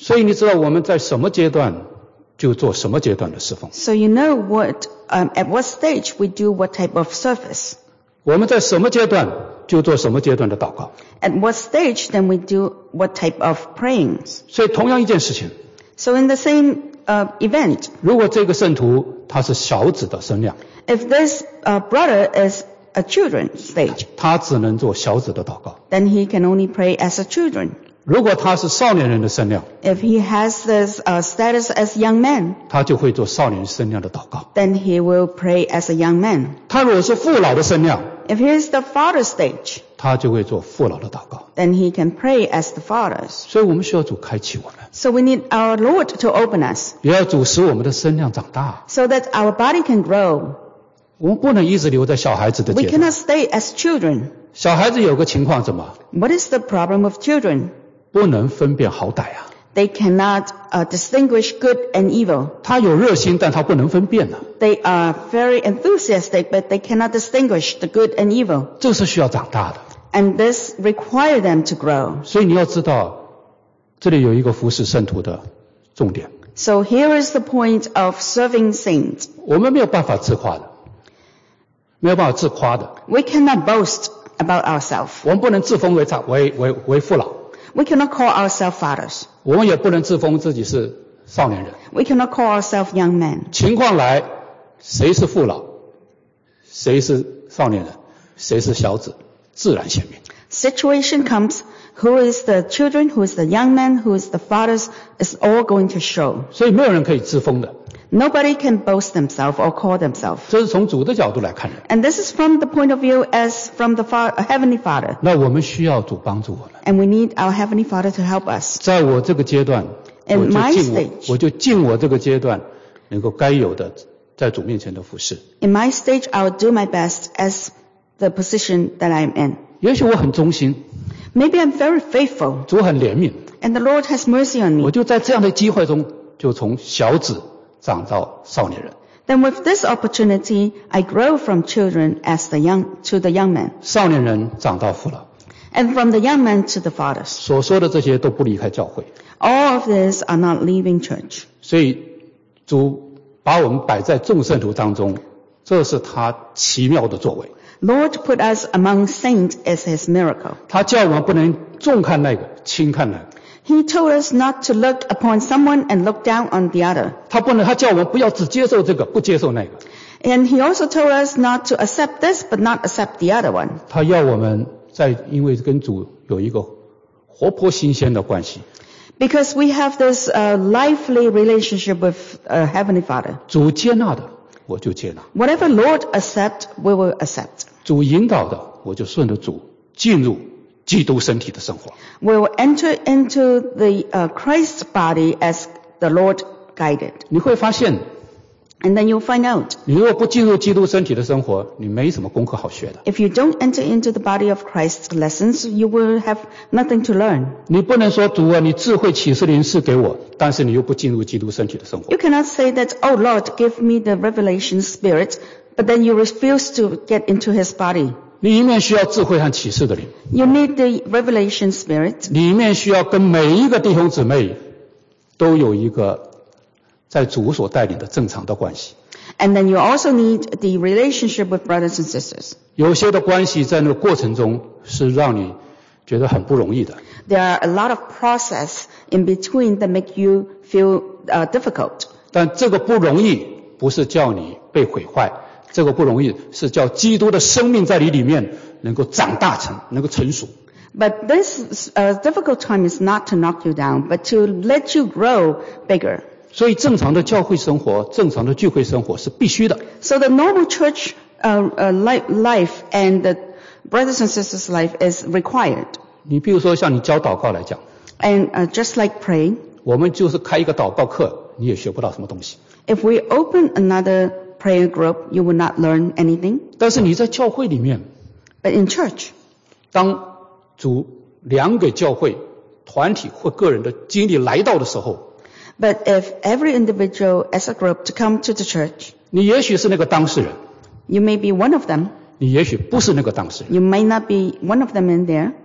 Speaker 1: 所以你知道我们在什么阶段就做什么阶段的侍奉。
Speaker 2: So you know what, um, at what stage we do what type of service.
Speaker 1: 我们在什么阶段就做什么阶段的祷告。
Speaker 2: At what stage then we do what type of prayings.
Speaker 1: 所以同样一件事情。
Speaker 2: So in the same uh, event.
Speaker 1: 如果这个圣徒他是小子的身量。
Speaker 2: If this uh, brother is a children stage.
Speaker 1: 他只能做小子的祷告。
Speaker 2: Then he can only pray as a children.
Speaker 1: 如果他是少年人的身量。
Speaker 2: If he has this uh, status as young man.
Speaker 1: 他就会做少年身量的祷告。
Speaker 2: Then he will pray as a young man.
Speaker 1: 他如果是父老的身量。
Speaker 2: If he is the father stage.
Speaker 1: 他就会做父老的祷告。
Speaker 2: Then he can pray as the fathers.
Speaker 1: 所以我们需要主开启我们。
Speaker 2: So we need our Lord to open us.
Speaker 1: 也要主使我们的身量长大。
Speaker 2: So that our body can grow.
Speaker 1: 我们不能一直留在小孩子的阶
Speaker 2: We
Speaker 1: 段。
Speaker 2: cannot stay as children.
Speaker 1: 小孩子有个情况怎么？
Speaker 2: What is the problem of children?
Speaker 1: 不能分辨好歹啊。
Speaker 2: They cannot uh, distinguish good and evil.
Speaker 1: 他有热心，但他不能分辨啊。
Speaker 2: They are very enthusiastic, but they cannot distinguish the good and evil.
Speaker 1: 这是需要长大的。
Speaker 2: And this requires them to grow.
Speaker 1: 所以你要知道，这里有一个服侍圣徒的重点。
Speaker 2: So here is the point of serving saints.
Speaker 1: 我们没有办法自夸的，没有办法自夸的。
Speaker 2: We cannot boast about ourselves.
Speaker 1: 我们不能自封为长为为为父老。
Speaker 2: We cannot call ourselves fathers.
Speaker 1: 我们也不能自封自己是少年人。
Speaker 2: We cannot call ourselves young men.
Speaker 1: 情况来，谁是父老，谁是少年人，谁是小子，自然显明。
Speaker 2: Situation comes, who is the children, who is the young men, who is the fathers, is all going to show.
Speaker 1: 所以没有人可以自封的。
Speaker 2: Nobody can boast themselves or call themselves.
Speaker 1: 这是从主的角度来看人。
Speaker 2: And this is from the point of view as from the fa- Heavenly Father.
Speaker 1: 那我们需要主帮助我们。
Speaker 2: And we need our Heavenly Father to help us.
Speaker 1: 在我这个阶段，
Speaker 2: In
Speaker 1: 我就
Speaker 2: my
Speaker 1: 尽我
Speaker 2: stage.
Speaker 1: 我就尽我这个阶段能够该有的在主面前的服侍。
Speaker 2: In my stage, I will do my best as the position that I'm in.
Speaker 1: 也许我很忠心，
Speaker 2: Maybe I'm very faithful,
Speaker 1: 主很怜悯，
Speaker 2: and the Lord has mercy on
Speaker 1: 我
Speaker 2: me.
Speaker 1: 就在这样的机会中，就从小子长到少年人，
Speaker 2: Then with this opportunity, I grow from children as the young to the young men,
Speaker 1: 少年人长到父老。
Speaker 2: and from the young men to the fathers.
Speaker 1: 所说的这些都不离开教会，
Speaker 2: All of these are not leaving church.
Speaker 1: 所以主把我们摆在众圣徒当中，这是他奇妙的作为。
Speaker 2: Lord put us among saints as His miracle.
Speaker 1: 他叫我们不能重看那个，轻看那个。
Speaker 2: He told us not to look upon someone and look down on the other.
Speaker 1: 他不能，他叫我们不要只接受这个，不接受那个。
Speaker 2: And He also told us not to accept this but not accept the other one.
Speaker 1: 他要我们在因为跟主有一个活泼新鲜的关系，
Speaker 2: Because we have this uh, lively relationship with uh, Heavenly Father.
Speaker 1: 主接纳的我就接纳，
Speaker 2: Whatever Lord accept, we will accept.
Speaker 1: 主引导的我就顺着主进入基督身体的生活。
Speaker 2: We will enter into the uh, Christ's body as the Lord guided.
Speaker 1: 你会发现，
Speaker 2: And then you'll find out,
Speaker 1: 你如果不进入基督身体的生活，你没什么功课好学的。
Speaker 2: if you don't enter into the body of Christ's lessons, you will have nothing to learn.
Speaker 1: 你不能说主啊，你智慧启示灵是给我，但是你又不进入基督身体的生活。
Speaker 2: You cannot say that, oh Lord, give me the revelation spirit, but then you refuse to get into His body.
Speaker 1: 你一面需要智慧和启示的灵，
Speaker 2: You need the revelation spirit,
Speaker 1: 你一面需要跟每一个弟兄姊妹都有一个在主所带领的正常的关系。
Speaker 2: and then you also need the relationship with brothers and sisters.
Speaker 1: 有些的关系在那个过程中是让你觉得很不容易的，
Speaker 2: There are a lot of process in between that make you feel uh, difficult.
Speaker 1: 但这个不容易不是叫你被毁坏，这个不容易是叫基督的生命在你里面能够长大成，能够成熟。
Speaker 2: But this uh, difficult time is not to knock you down, but to let you grow bigger.
Speaker 1: 所以正常的教会生活，正常的聚会生活是必须的。
Speaker 2: So the normal church uh, uh, li- life and the brothers and sisters life is required.
Speaker 1: 你比如说像你教祷告来讲，
Speaker 2: And uh, just like praying,
Speaker 1: 我们就是开一个祷告课，你也学不到什么东西。
Speaker 2: if we open another prayer group, you will not learn anything.
Speaker 1: 但是你在教会里面，
Speaker 2: But in church,
Speaker 1: 当主量给教会、团体或个人的经历来到的时候，
Speaker 2: but if every individual as a group to come to the church,
Speaker 1: 你也许是那个当事人，
Speaker 2: you may be one of them,
Speaker 1: 你也许不是那个当事人。
Speaker 2: you may not be one of them in there.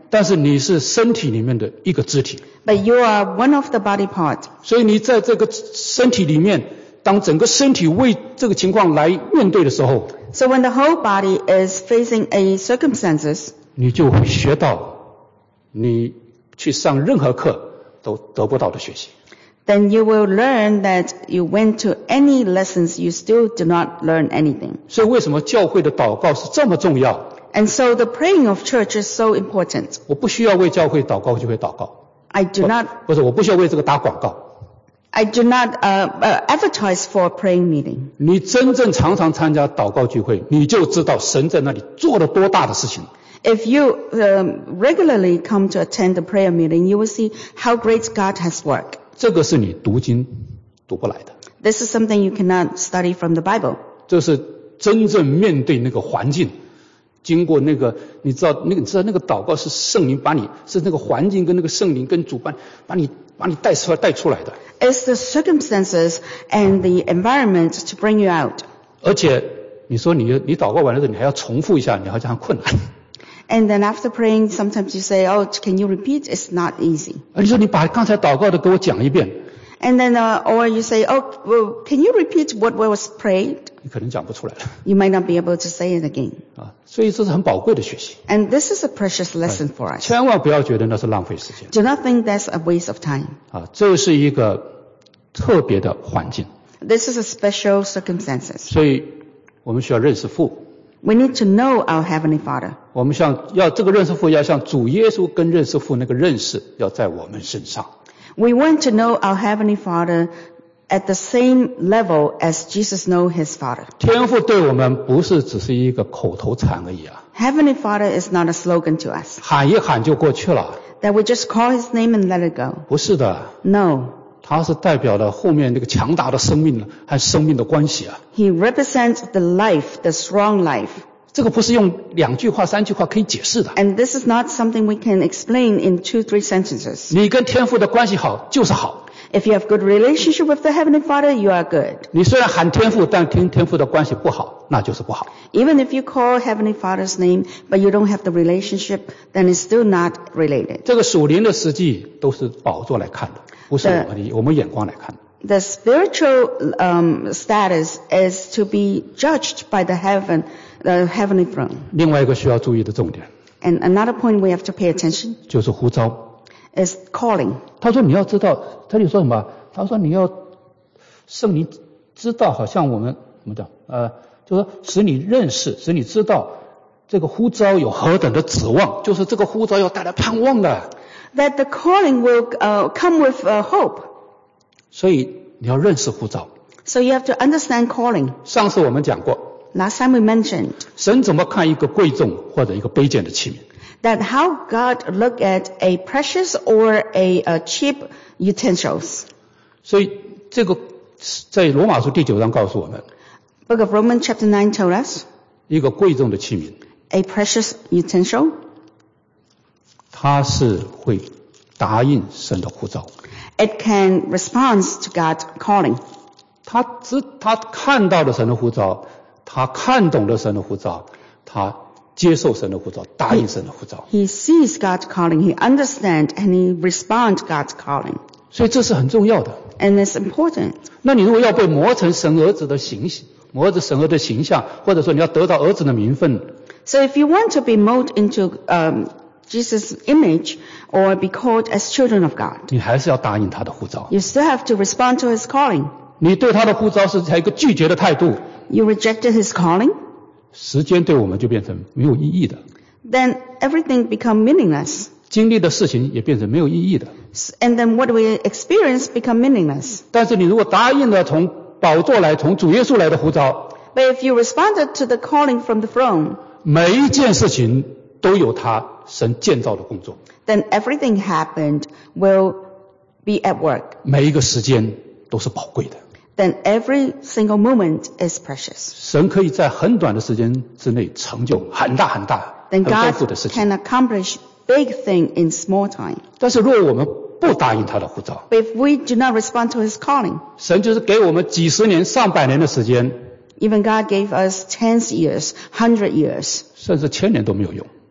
Speaker 1: 但是你是身体里面的一个肢体。
Speaker 2: but you are one of the body part.
Speaker 1: 所以你在这个身体里面，当整个身体为这个情况来面对的时候，
Speaker 2: So when the whole body is facing a circumstances,
Speaker 1: 你就会学到你去上任何课都得不到的学习。
Speaker 2: then you will learn that you went to any lessons, you still do not learn anything.
Speaker 1: 所以为什么教会的祷告是这么重要？
Speaker 2: And so the praying of church is so important.
Speaker 1: 我不需要为教会祷告就会祷告，
Speaker 2: I do not,
Speaker 1: 不是，我不需要为这个打广告。
Speaker 2: I do not uh, uh, advertise for a praying meeting.
Speaker 1: 你真正常常参加祷告聚会，你就知道神在那里做了多大的事情。
Speaker 2: If you um, regularly come to attend the prayer meeting, you will see how great God has worked.
Speaker 1: 这个是你读经读不来的，
Speaker 2: This is something you cannot study from the Bible.
Speaker 1: 这是真正面对那个环境，经过那个，你知道那个，你知道那个祷告是圣灵把你，是那个环境跟那个圣灵跟主把把你把你带出来带出来的。
Speaker 2: It's the circumstances and the environment to bring you out.
Speaker 1: 而且你说你你祷告完了之后，你还要重复一下，你好像很困难。
Speaker 2: And then after praying, sometimes you say, oh, can you repeat? It's not easy.
Speaker 1: 而你说你把刚才祷告的给我讲一遍，
Speaker 2: And then, uh, or you say, oh, well, can you repeat what was prayed?
Speaker 1: 你可能讲不出来了
Speaker 2: You might not be able to say it again.
Speaker 1: 啊。所以这是很宝贵的学习，
Speaker 2: And this is a precious lesson for us.
Speaker 1: 千万不要觉得那是浪费时间
Speaker 2: Do not think that's a waste of time.
Speaker 1: 啊。这是一个特别的环境，
Speaker 2: This is a special circumstances.
Speaker 1: 所以我们需要认识父。
Speaker 2: We need to know our Heavenly Father.
Speaker 1: 我们像要这个认识父，要像主耶稣跟认识父那个认识要在我们身上。
Speaker 2: We want to know our Heavenly Father at the same level as Jesus knows His Father.
Speaker 1: 天父对我们不是只是一个口头禅而已啊，
Speaker 2: Heavenly Father is not a slogan to us,
Speaker 1: 喊一喊就过去了，
Speaker 2: that we just call His name and let it go.
Speaker 1: 不是的，
Speaker 2: No.
Speaker 1: 它是代表了后面那个强大的生命和生命的关系啊。
Speaker 2: He represents the life, the strong life.
Speaker 1: 这个不是用两句话、三句话可以解释的。
Speaker 2: And this is not something we can explain in two, three sentences.
Speaker 1: 你跟天父的关系好就是好，
Speaker 2: If you have good relationship with the Heavenly Father, you are good.
Speaker 1: 你虽然喊天父，但听天父的关系不好，那就是不好。
Speaker 2: Even if you call Heavenly Father's name, but you don't have the relationship, then it's still not related.
Speaker 1: 这个属灵的实际都是宝座来看的，不是我们的我们眼光来看的。
Speaker 2: The spiritual um, status is to be judged by the heaven, the heavenly throne.
Speaker 1: 另外一个需要注意的重点
Speaker 2: And another point we have to pay attention
Speaker 1: 就是呼召。
Speaker 2: is calling.
Speaker 1: 他说你要知道，他就说什么？他说你要圣灵知道，好像我们怎么讲？呃，就说使你认识，使你知道这个呼召有何等的指望，就是这个呼召要带来盼望的。
Speaker 2: That the calling will uh, come with uh, hope.
Speaker 1: 所以你要认识呼召。
Speaker 2: So you have to understand calling.
Speaker 1: 上次我们讲过，
Speaker 2: Last time we mentioned
Speaker 1: 神怎么看一个贵重或者一个卑贱的器皿？
Speaker 2: that how God look at a precious or a, a cheap utensils.
Speaker 1: 所以这个在罗马书第九章告诉我们，
Speaker 2: Book of Romans chapter nine told us
Speaker 1: 一个贵重的器皿，
Speaker 2: a precious utensil,
Speaker 1: 它是会答应神的呼召。
Speaker 2: it can respond to God's calling.
Speaker 1: 他知他看到了神的呼召，他看懂了神的呼召，他接受神的呼召，答应神的呼召。
Speaker 2: He sees God's calling, he understands, and he responds God's calling.
Speaker 1: 所以这是很重要的。
Speaker 2: And it's important.
Speaker 1: 那你如果要被磨成神儿子的形象，磨着神儿的形象，或者说你要得到儿子的名分，
Speaker 2: So if you want to be molded into um, Jesus' image or be called as children of God,
Speaker 1: 你还是要答应他的呼召。
Speaker 2: you still have to respond to his calling.
Speaker 1: 你对他的呼召是采一个拒绝的态度，
Speaker 2: You rejected his calling,
Speaker 1: 时间对我们就变成没有意义的，
Speaker 2: then everything become meaningless.
Speaker 1: 经历的事情也变成没有意义的。
Speaker 2: And then what we experience become meaningless.
Speaker 1: 但是你如果答应了从宝座来、从主耶稣来的呼召，
Speaker 2: But if you responded to the calling from the throne,
Speaker 1: 每一件事情都有他神建造的工作，
Speaker 2: then everything happened will be at work.
Speaker 1: 每一个时间都是宝贵的。
Speaker 2: Then every single moment is precious.
Speaker 1: 神可以在很短的时间之内成就很大很大、很
Speaker 2: Then
Speaker 1: 丰富
Speaker 2: God
Speaker 1: 的事情。
Speaker 2: can accomplish big thing in small time.
Speaker 1: 但是如果我们不答应他的呼召，
Speaker 2: But if we do not respond to his calling,
Speaker 1: 神就是给我们几十年、上百年的时间，
Speaker 2: even God gave us ten years, one hundred years,
Speaker 1: 甚至千年都没有用。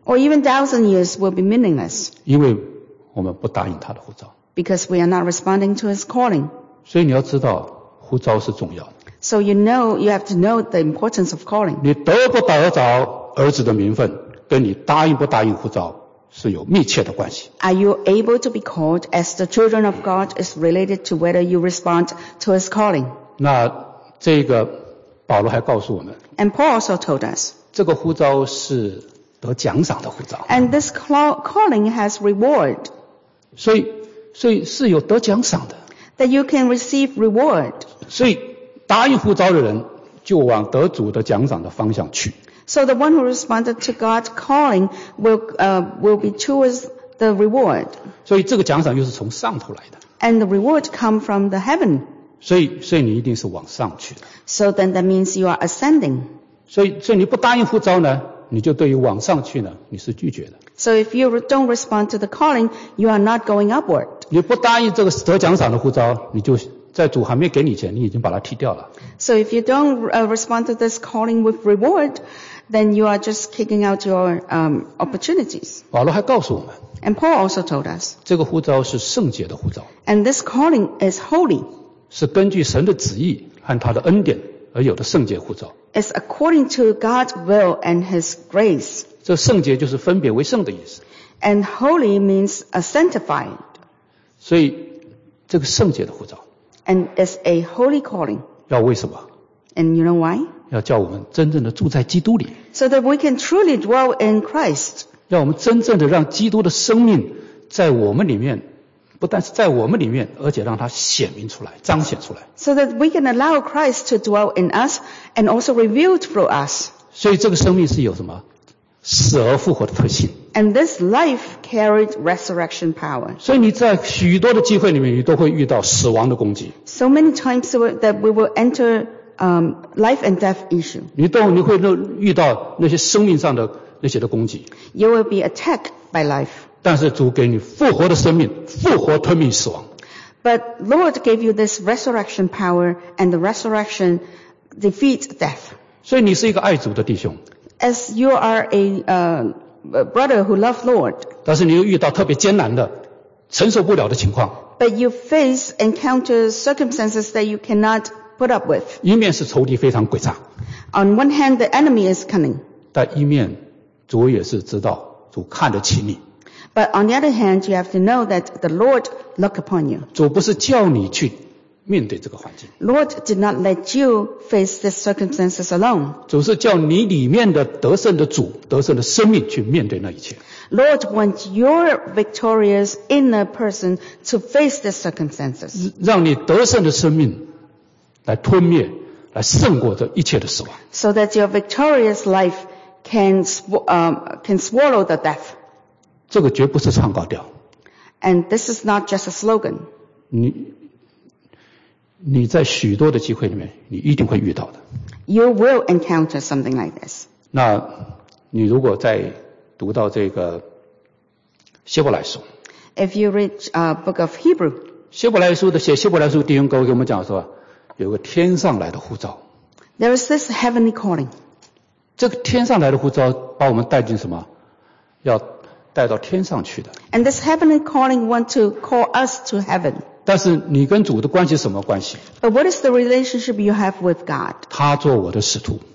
Speaker 2: or even thousand years will be meaningless
Speaker 1: 因为我们不答应他的呼召。
Speaker 2: because we are not responding to his calling.
Speaker 1: 所以你要知道，呼召是重要的。
Speaker 2: So you know, you have to know the importance of calling.
Speaker 1: 你得不得着儿子的名分，跟你答应不答应呼召是有密切的关系。
Speaker 2: Are you able to be called as the children of God is related to whether you respond to his calling?
Speaker 1: 那这个保罗还告诉我们，
Speaker 2: And Paul also told us.
Speaker 1: 这个呼召是得奖赏的呼召，
Speaker 2: And this call- calling has reward,
Speaker 1: 所以所以是有得奖赏的。
Speaker 2: that you can receive reward.
Speaker 1: 所以答应呼召的人就往得主的奖赏的方向去。
Speaker 2: So the one who responded to God's calling will, uh, will be towards the reward.
Speaker 1: 所以这个奖赏又是从上头来的，
Speaker 2: And the reward come from the heaven.
Speaker 1: 所以所以你一定是往上去的。
Speaker 2: So then that means you are ascending.
Speaker 1: 所以所以你不答应呼召呢，你就对于往上去呢，你是拒绝的。
Speaker 2: So if you re- don't respond to the calling, you are not going upward.
Speaker 1: 你不答应这个得奖赏的呼召，你就在主还没给你前，你已经把它踢掉了。
Speaker 2: So if you don't uh, respond to this calling with reward, then you are just kicking out your um, opportunities.
Speaker 1: 保罗还告诉我们，
Speaker 2: And Paul also told us.
Speaker 1: 这个呼召是圣洁的呼召，
Speaker 2: And this calling is holy.
Speaker 1: 是根据神的旨意和他的恩典而有的圣洁呼召。
Speaker 2: It's according to God's will and his grace.
Speaker 1: 这圣洁就是分别为圣的意思。
Speaker 2: And holy means uh, sanctified.
Speaker 1: 所以这个圣洁的呼召
Speaker 2: And it's a holy calling.
Speaker 1: 要为什么？
Speaker 2: And you know why?
Speaker 1: 要叫我们真正的住在基督里，
Speaker 2: So that we can truly dwell in Christ.
Speaker 1: 让我们真正的让基督的生命在我们里面，不但是在我们里面，而且让它显明出来、彰显出来。
Speaker 2: So that we can allow Christ to dwell in us and also revealed through us.
Speaker 1: 所以这个生命是有什么？死而复活的特性。
Speaker 2: And this life carried resurrection power.
Speaker 1: 所以你在许多的机会里面，你都会遇到死亡的攻击，
Speaker 2: So many times that we will enter um, life and death issue.
Speaker 1: 你都你会遇到那些生命上的那些的攻击。
Speaker 2: You will be attacked by life.
Speaker 1: 但是主给你复活的生命，复活吞灭死亡。
Speaker 2: But Lord gave you this resurrection power, and the resurrection defeats death.
Speaker 1: 所以你是一个爱主的弟兄，
Speaker 2: As you are a, uh, a brother who loves Lord,
Speaker 1: 但是你又遇到特别艰难的、承受不了的情况。
Speaker 2: but you face encounter circumstances that you cannot put up with.
Speaker 1: 一面是仇敌非常诡诈，
Speaker 2: On one hand, the enemy is cunning,
Speaker 1: 但一面主也是知道，主看得起你。
Speaker 2: but on the other hand, you have to know that the Lord look upon you.
Speaker 1: 主不是叫你去面对这个环境，
Speaker 2: Lord did not let you face these circumstances alone.
Speaker 1: 主是叫你里面的得胜的主、得胜的生命去面对那一切。
Speaker 2: Lord wants your victorious inner person to face these circumstances,
Speaker 1: 让你得胜的生命来吞灭、来胜过这一切的死亡。
Speaker 2: so that your victorious life can sw- um, can swallow the death.
Speaker 1: 这个绝不是唱高调，
Speaker 2: And this is not just a slogan.
Speaker 1: 你你在许多的机会里面，你一定会遇到的。
Speaker 2: You will encounter something like this.
Speaker 1: 那你如果在读到这个希伯来书，
Speaker 2: If you read a book of Hebrew,
Speaker 1: 希伯来书的写希伯来书弟兄哥给我们讲说，有个天上来的呼召，
Speaker 2: there is this heavenly calling.
Speaker 1: 这个天上来的呼召把我们带进什么？要带到天上去的。
Speaker 2: And this heavenly calling want to call us to heaven.
Speaker 1: 但是你跟主的关系是什么关系？
Speaker 2: But what is the relationship you have with God?
Speaker 1: 他做我的使徒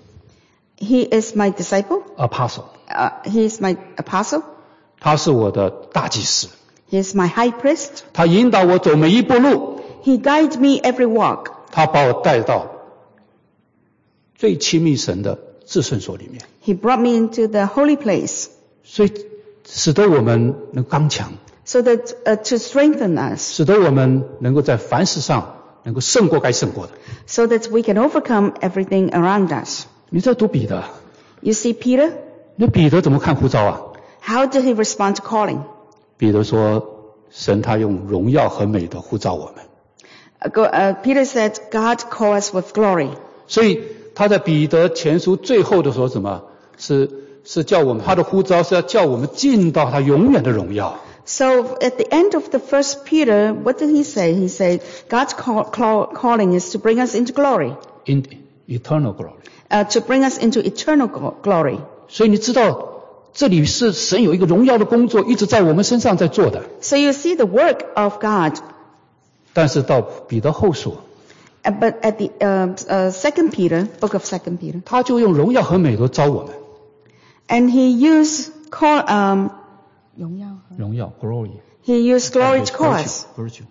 Speaker 2: He is my disciple.
Speaker 1: ，apostle，
Speaker 2: Uh, he is my apostle.
Speaker 1: 他是我的大祭司，
Speaker 2: He is my high priest.
Speaker 1: 他引导我走每一步路，
Speaker 2: He guides me every walk.
Speaker 1: 他把我带到最亲密神的至圣所里面，
Speaker 2: He brought me into the holy place
Speaker 1: 所以使得我们能刚强，
Speaker 2: so that uh, to strengthen us,
Speaker 1: 使得我们能够在凡事上能够胜过该胜过的。
Speaker 2: so that we can overcome everything around us.
Speaker 1: 你在读彼得，
Speaker 2: You see Peter?
Speaker 1: 那彼得怎么看呼召啊？
Speaker 2: How did he respond to calling?
Speaker 1: 彼得说，神他用荣耀和美的呼召我们，
Speaker 2: Uh, go- uh, Peter said, God call us with glory.
Speaker 1: 所以他在彼得前书最后的说什么？是是叫我们，他的呼召是要叫我们进到他永远的荣耀。
Speaker 2: So at the end of the first Peter, what did he say? He said, God's call, call, calling is to bring us into glory,
Speaker 1: In eternal glory。
Speaker 2: uh, to bring us into eternal glo- glory.
Speaker 1: 所以你知道， 这里是神有一个荣耀的工作一直在我们身上在做的。
Speaker 2: So you see the work of God.
Speaker 1: 但是到彼得后书，
Speaker 2: Uh, But at the uh, uh, Second Peter, book of Second Peter,
Speaker 1: 他就用荣耀和美德招我们。
Speaker 2: and he used call um,
Speaker 1: 荣耀 glory
Speaker 2: he used glory to call
Speaker 1: virtue,
Speaker 2: us,
Speaker 1: virtue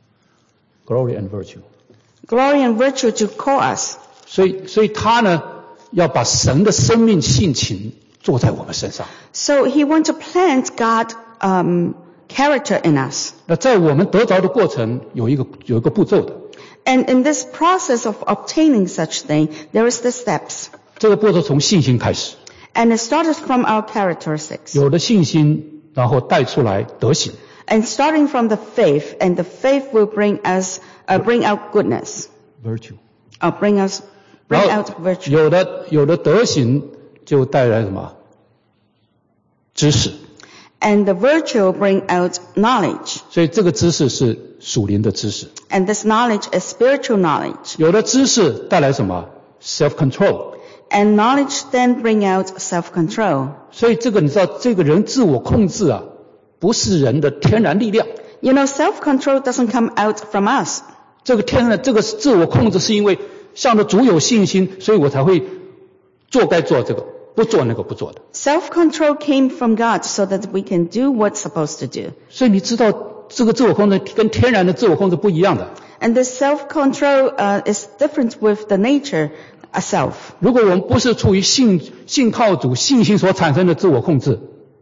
Speaker 1: glory and virtue。
Speaker 2: glory and virtue to call us.
Speaker 1: 所以所以他呢要把神的生命性情做在我们身上。
Speaker 2: So he wants to plant God um, character in us.
Speaker 1: 那在我们得着的过程有一个有一个步骤的，
Speaker 2: And in this process of obtaining such thing, there is the steps.
Speaker 1: 这个步骤从信心开始，
Speaker 2: And it started from our characteristics.
Speaker 1: 有了信心，然后带出来德行，
Speaker 2: And starting from the faith, and the faith will bring us, uh, bring out goodness,
Speaker 1: virtue，
Speaker 2: or bring us,
Speaker 1: 然
Speaker 2: bring
Speaker 1: 后
Speaker 2: out virtue.
Speaker 1: 有的有的德行就带来什么知识，
Speaker 2: And the virtue will bring out knowledge.
Speaker 1: 所以这个知识是属灵的知识。
Speaker 2: And this knowledge is spiritual knowledge.
Speaker 1: 有的知识带来什么 self control，
Speaker 2: And knowledge then bring out self-control.
Speaker 1: 所以这个你知道，这个人自我控制啊，不是人的天然力量。
Speaker 2: You know, self-control doesn't come out from us.
Speaker 1: 这个天然这个自我控制是因为向着主有信心，所以我才会做该做这个，不做那个不做的。
Speaker 2: Self-control came from God so that we can do what's supposed to do.
Speaker 1: 所以你知道这个自我控制跟天然的自我控制不一样的。
Speaker 2: And this self-control uh, is different with the nature of self.
Speaker 1: 如果我们不是出于信信靠主信心所产生的自我控制，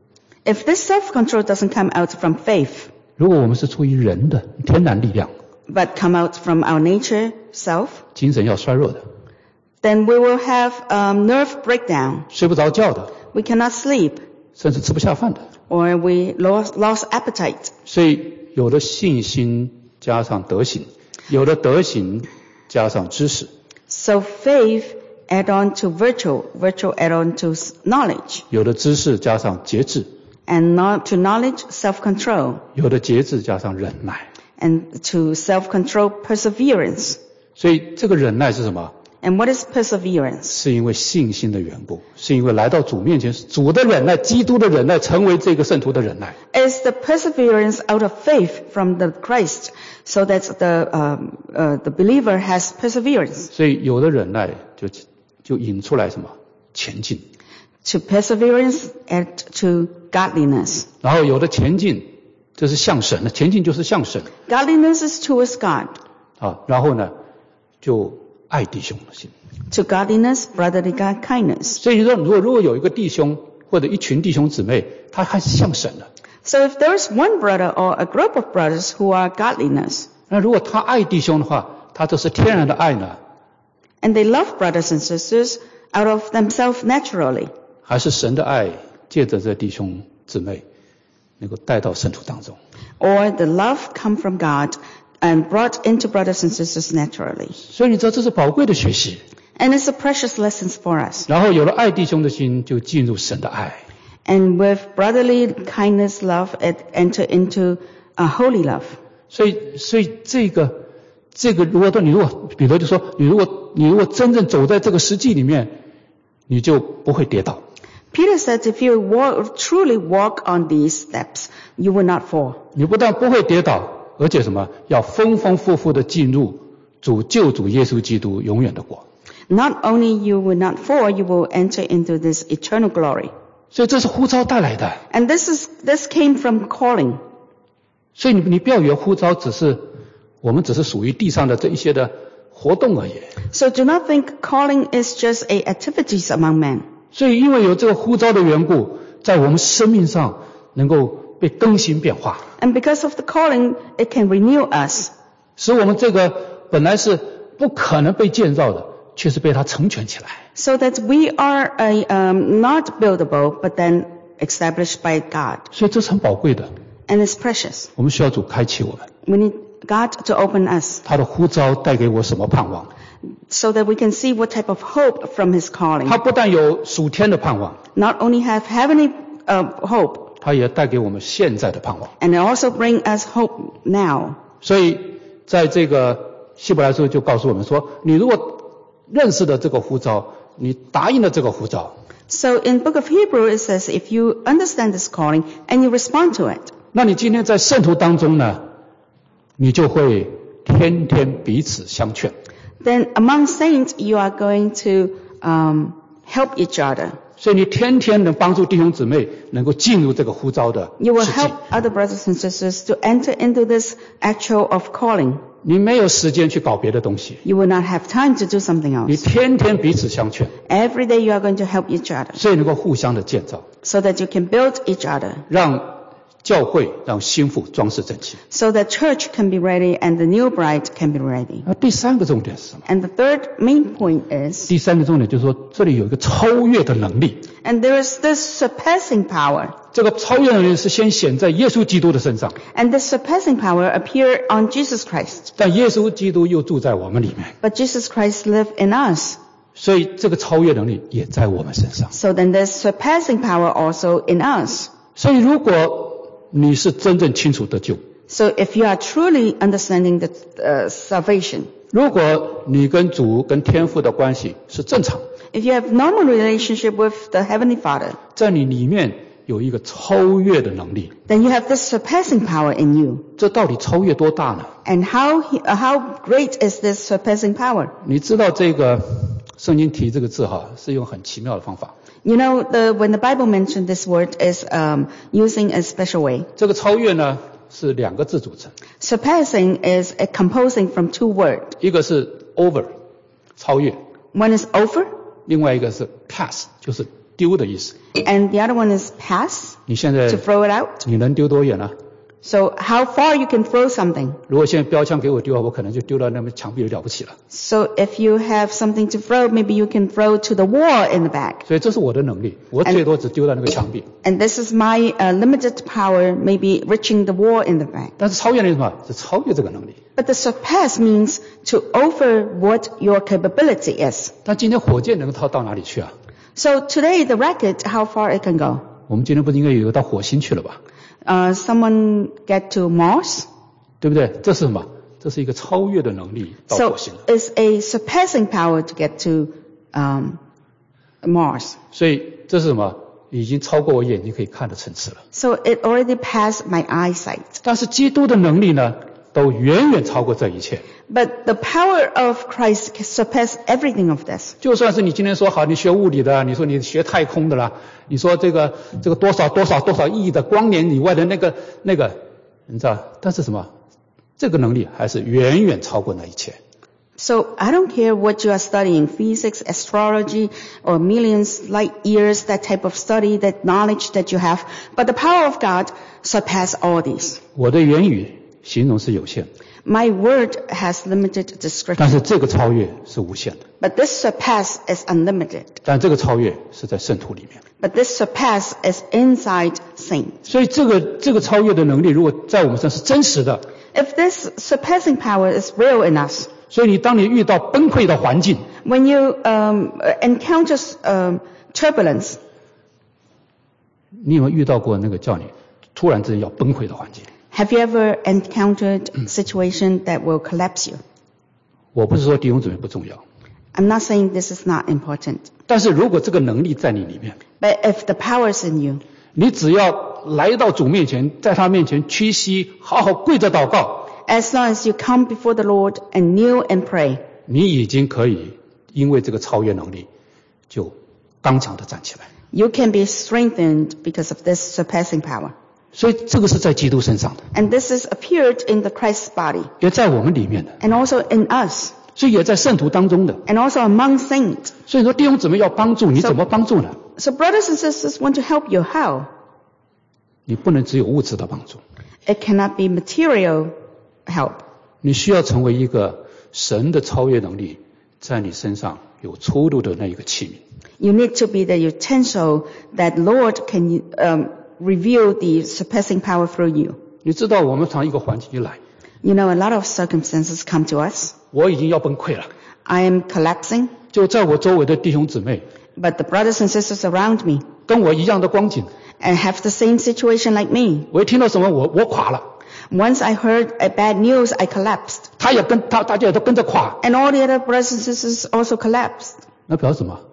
Speaker 2: If this self-control doesn't come out from faith,
Speaker 1: 如果我们是出于人的天然力量，
Speaker 2: but come out from our nature, self,
Speaker 1: 精神要衰弱的，
Speaker 2: then we will have um, nerve breakdown.
Speaker 1: 睡不着觉的，
Speaker 2: We cannot sleep,
Speaker 1: 甚至吃不下饭的。
Speaker 2: or we lost, lost appetite.
Speaker 1: 所以有的信心加上德行，有的德行加上知识，
Speaker 2: So faith add on to virtue, virtue add on to s- knowledge,
Speaker 1: 有的知识加上节制，
Speaker 2: and not to knowledge, self-control,
Speaker 1: 有的节制加上忍耐。
Speaker 2: and to self-control, perseverance.
Speaker 1: 所以这个忍耐是什么？
Speaker 2: And what is perseverance?
Speaker 1: 是因为信心的缘故，是因为来到主面前，主的忍耐，基督的忍耐，成为这个圣徒的忍耐。
Speaker 2: It's the perseverance out of faith from the Christ, so that the um, uh, the believer has perseverance.
Speaker 1: 所以有的忍耐就就引出来什么前进，
Speaker 2: To perseverance and to godliness.
Speaker 1: 然后有的前进，这是向神的，前进就是向神
Speaker 2: Godliness is towards God.
Speaker 1: 啊。然后呢，就爱弟兄的心。
Speaker 2: To godliness, brotherly God kindness.
Speaker 1: 所以说，如果如果有一个弟兄或者一群弟兄姊妹，他还是向神的，
Speaker 2: So if there is one brother or a group of brothers who are godliness,
Speaker 1: 那如果他爱弟兄的话，他这是天然的爱呢，
Speaker 2: and they love brothers and sisters out of themselves naturally,
Speaker 1: 还是神的爱借着这弟兄姊妹能够带到圣徒当中？
Speaker 2: or the love come from God and brought into brothers and sisters naturally.
Speaker 1: 所以你知道这是宝贵的学习。
Speaker 2: And it's a precious lessons for us.
Speaker 1: 然后有了爱弟兄的心，就进入神的爱。
Speaker 2: And with brotherly kindness, love, it enter into a holy love.
Speaker 1: 所以，所以这个，这个，如果说你如果，彼得就说，你如果你如果真正走在这个实际里面，你就不会跌倒。
Speaker 2: Peter said, if you walk, truly walk on these steps, you will not fall.
Speaker 1: 你不但不会跌倒，而且什么，要丰丰富富的进入主救主耶稣基督永远的国。
Speaker 2: Not only you will not fall, you will enter into this eternal glory.
Speaker 1: 所以这是呼召带来的。
Speaker 2: And this is, this came from calling.
Speaker 1: 所以你你不要以为呼召只是我们只是属于地上的这一些的活动而已。
Speaker 2: So do not think calling is just a activities among men.
Speaker 1: 所以因为有这个呼召的缘故，在我们生命上能够被更新变化，
Speaker 2: And because of the calling, it can renew us.
Speaker 1: 使我们这个本来是不可能被建造的，却是被它成全起来。
Speaker 2: So that we are a, um, not buildable, but then established by God.
Speaker 1: 所以这是很宝贵的，
Speaker 2: And it's precious.
Speaker 1: 我们需要主开启我们。
Speaker 2: We need God to open us
Speaker 1: 他的呼召带给我什么盼望？
Speaker 2: so that we can see what type of hope from His calling.
Speaker 1: 他不但有属天的盼望，
Speaker 2: Not only have heavenly uh, hope,
Speaker 1: 他也带给我们现在的盼望。
Speaker 2: and it also bring us hope now.
Speaker 1: 所以在这个希伯来书就告诉我们说，你如果认识的这个呼召，你答应了这个呼召，
Speaker 2: So in book of Hebrew it says, if you understand this calling and you respond to it,
Speaker 1: 那你今天在圣徒当中呢，你就会天天彼此相劝。
Speaker 2: then among saints you are going to um, help each other.
Speaker 1: 所以你天天能帮助弟兄姊妹能够进入这个呼召的
Speaker 2: You will
Speaker 1: 实际。
Speaker 2: help other brothers and sisters to enter into this actual of calling.
Speaker 1: 你没有时间去搞别的东西，
Speaker 2: You will not have time to do something
Speaker 1: 你
Speaker 2: else.
Speaker 1: 天天彼此相劝，
Speaker 2: Every day you are going to help each other
Speaker 1: 所以能够互相的建造，
Speaker 2: so that you can build each other,
Speaker 1: 让教会让心腹装饰整齐。
Speaker 2: so that church can be ready and the new bride can be ready.
Speaker 1: 那第三个重点是什么？
Speaker 2: And the third main point is,
Speaker 1: 第三个重点就是说，这里有一个超越的能力。
Speaker 2: and there is this surpassing power.
Speaker 1: 这个超越能力是先显在耶稣基督的身上，
Speaker 2: And this surpassing power appeared on Jesus Christ.
Speaker 1: 但耶稣基督又住在我们里面，
Speaker 2: But Jesus Christ lived in us.
Speaker 1: 所以这个超越能力也在我们身上。
Speaker 2: So then there's surpassing power also in us.
Speaker 1: 所以如果你是真正清楚得救，
Speaker 2: So if you are truly understanding the uh, salvation,
Speaker 1: 如果你跟主跟天父的关系是正常，
Speaker 2: if you have normal relationship with the Heavenly Father,
Speaker 1: 在你里面有一个超越的能力，
Speaker 2: then you have this surpassing power in you.
Speaker 1: 这到底超越多大呢？
Speaker 2: And how he, uh, how great is this surpassing power?
Speaker 1: 你知道这个圣经提这个字哈，是用很奇妙的方法。
Speaker 2: You know, the, when the Bible mentioned this word is um, using a special way.
Speaker 1: 这个超越呢是两个字组成，
Speaker 2: Surpassing is a composing from two words.
Speaker 1: 一个是 over 超越，
Speaker 2: One is over,
Speaker 1: 另外一个是 pass 就是丢的意思。
Speaker 2: and the other one is pass,
Speaker 1: 你现在
Speaker 2: to throw it out.
Speaker 1: 你能丢多远呢？
Speaker 2: So how far you can throw something.
Speaker 1: 如果现在标枪给我丢，我可能就丢到那么墙壁了不起了。
Speaker 2: So if you have something to throw, maybe you can throw to the wall in the back.
Speaker 1: 所以这是我的能力，我最多只丢到那个墙壁。
Speaker 2: And this is my uh, limited power, maybe reaching the wall in the back.
Speaker 1: 但是超越是什么？是超越这个能力。
Speaker 2: But the surpass means to over what your capability is.
Speaker 1: 但今天火箭能够到哪里去啊？
Speaker 2: So today the rocket, how far it can go?
Speaker 1: 我们今天不是应该有一个到火星去了吧？
Speaker 2: Uh, someone get to Mars?
Speaker 1: 对不对？这是什么？这是一个超越的能力到
Speaker 2: So
Speaker 1: 火星了。
Speaker 2: it's a surpassing power to get to um, Mars.
Speaker 1: 所以这是什么？已经超过我眼睛可以看的层次了。
Speaker 2: So it already passed my eyesight.
Speaker 1: 但是基督的能力呢，都远远超过这一切。
Speaker 2: But the power of Christ can surpass everything of this.
Speaker 1: 就算是你今天说好，你学物理的，你说你学太空的啦，你说这个这个多少多少多少亿的光年以外的那个那个，你知道？但是什么？这个能力还是远远超过那一切。
Speaker 2: So I don't care what you are studying, physics, astrology, or millions light years, that type of study, that knowledge that you have. But the power of God surpass all these.
Speaker 1: 我的言语形容是有限，
Speaker 2: My word has limited
Speaker 1: 但
Speaker 2: description.
Speaker 1: 是这个超越是无限的。
Speaker 2: But this surpass is unlimited.
Speaker 1: 但这个超越是在圣徒里面。
Speaker 2: But this surpass is inside saint.
Speaker 1: 所以这个这个超越的能力，如果在我们身上是真实的，
Speaker 2: If this surpassing power is real in us,
Speaker 1: 所以你当你遇到崩溃的环境，
Speaker 2: when you um, encounter um, turbulence,
Speaker 1: 你有没有遇到过那个叫你突然之间要崩溃的环境？
Speaker 2: have you ever encountered a situation that will collapse you?
Speaker 1: 我不是说弟兄姊妹不重要，
Speaker 2: I'm not saying this is not important.
Speaker 1: 但是如果这个能力在你里面，
Speaker 2: But if the power is in you,
Speaker 1: 你只要来到主面前，在他面前屈膝，好好跪着祷告，
Speaker 2: as long as you come before the Lord and kneel and pray,
Speaker 1: 你已经可以因为这个超越能力，就刚强的站起来。
Speaker 2: you can be strengthened because of this surpassing power.
Speaker 1: 所以这个是在基督身上的，
Speaker 2: And this is appeared in the Christ's body,
Speaker 1: 也在我们里面的，
Speaker 2: and also in us,
Speaker 1: 所以也在圣徒当中的。
Speaker 2: and also among saints.
Speaker 1: 所以说弟兄姊妹要帮助，你怎么帮助呢？
Speaker 2: So brothers and sisters want to help you. How?
Speaker 1: 你不能只有物质的帮助，
Speaker 2: It cannot be material help.
Speaker 1: 你需要成为一个神的超越能力在你身上有出路的那一个器皿。
Speaker 2: You need to be the utensil that Lord can um, reveal the surpassing power through you.
Speaker 1: 你知道我们从一个环境一来，
Speaker 2: You know, a lot of circumstances come to us.
Speaker 1: 我已经要崩溃了，
Speaker 2: I am collapsing,
Speaker 1: 就在我周围的弟兄姊妹
Speaker 2: but the brothers and sisters around me
Speaker 1: 跟我一样的光景，
Speaker 2: and have the same situation like me.
Speaker 1: 我一听到什么我我垮了，
Speaker 2: Once I heard a bad news, I collapsed.
Speaker 1: 他也跟他大家也都跟着垮，
Speaker 2: And all the other brothers and sisters also collapsed.
Speaker 1: 那表示什么？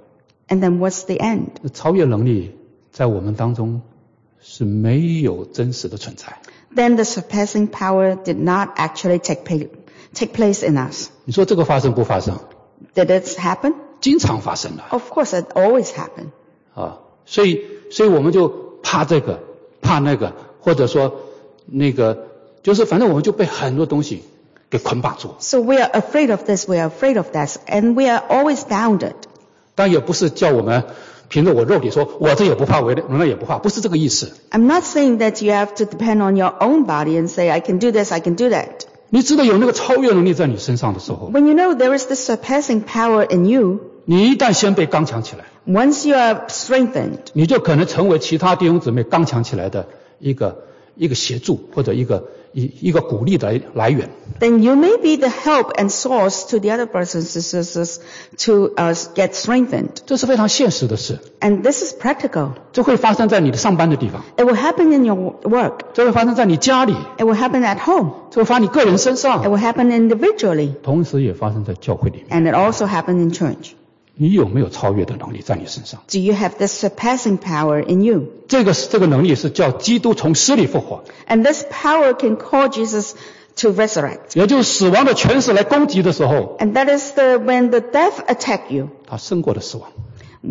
Speaker 2: And then what's the end?
Speaker 1: 超越能力在我们当中是没有真实的存在。
Speaker 2: Then the surpassing power did not actually take, pay, take place in us.
Speaker 1: 你说这个发生不发生？
Speaker 2: Did it happen?
Speaker 1: 经常发生了
Speaker 2: Of course, it always happened.
Speaker 1: 啊，所以所以我们就怕这个，怕那个，或者说那个，就是反正我们就被很多东西给捆绑住。
Speaker 2: So we are afraid of this, we are afraid of that, and we are always bounded.
Speaker 1: 但也不是叫我们凭着我肉体说，我这也不怕，我那也不怕，不是这个意思。
Speaker 2: I'm not saying that you have to depend on your own body and say, I can do this, I can do that.
Speaker 1: 你知道有那个超越能力在你身上的时候，
Speaker 2: When you know there is this surpassing power in you,
Speaker 1: 你一旦先被刚强起来，
Speaker 2: once you are strengthened,
Speaker 1: 你就可能成为其他弟兄姊妹刚强起来的一个一个协助或者一个一一个鼓励的来来源。
Speaker 2: then you may be the help and source to the other brothers and sisters to uh, get strengthened.
Speaker 1: 这是非常现实的事，
Speaker 2: And this is practical.
Speaker 1: 这会发生在你的上班的地方，
Speaker 2: It will happen in your work.
Speaker 1: 这会发生在你家里，
Speaker 2: It will happen at home.
Speaker 1: 这会发生你个人身
Speaker 2: It
Speaker 1: 上，
Speaker 2: will happen individually.
Speaker 1: 同时也发生在教会里面。
Speaker 2: And it also happened in church.
Speaker 1: 你有没有超越的能力在你身上？
Speaker 2: Do you have this surpassing power in you?
Speaker 1: 这个这个能力是叫基督从死里复活，
Speaker 2: And this power can call Jesus to resurrect.
Speaker 1: 也就是死亡的权势来攻击的时候，
Speaker 2: And that is the when the death attack you.
Speaker 1: 他胜过了死亡，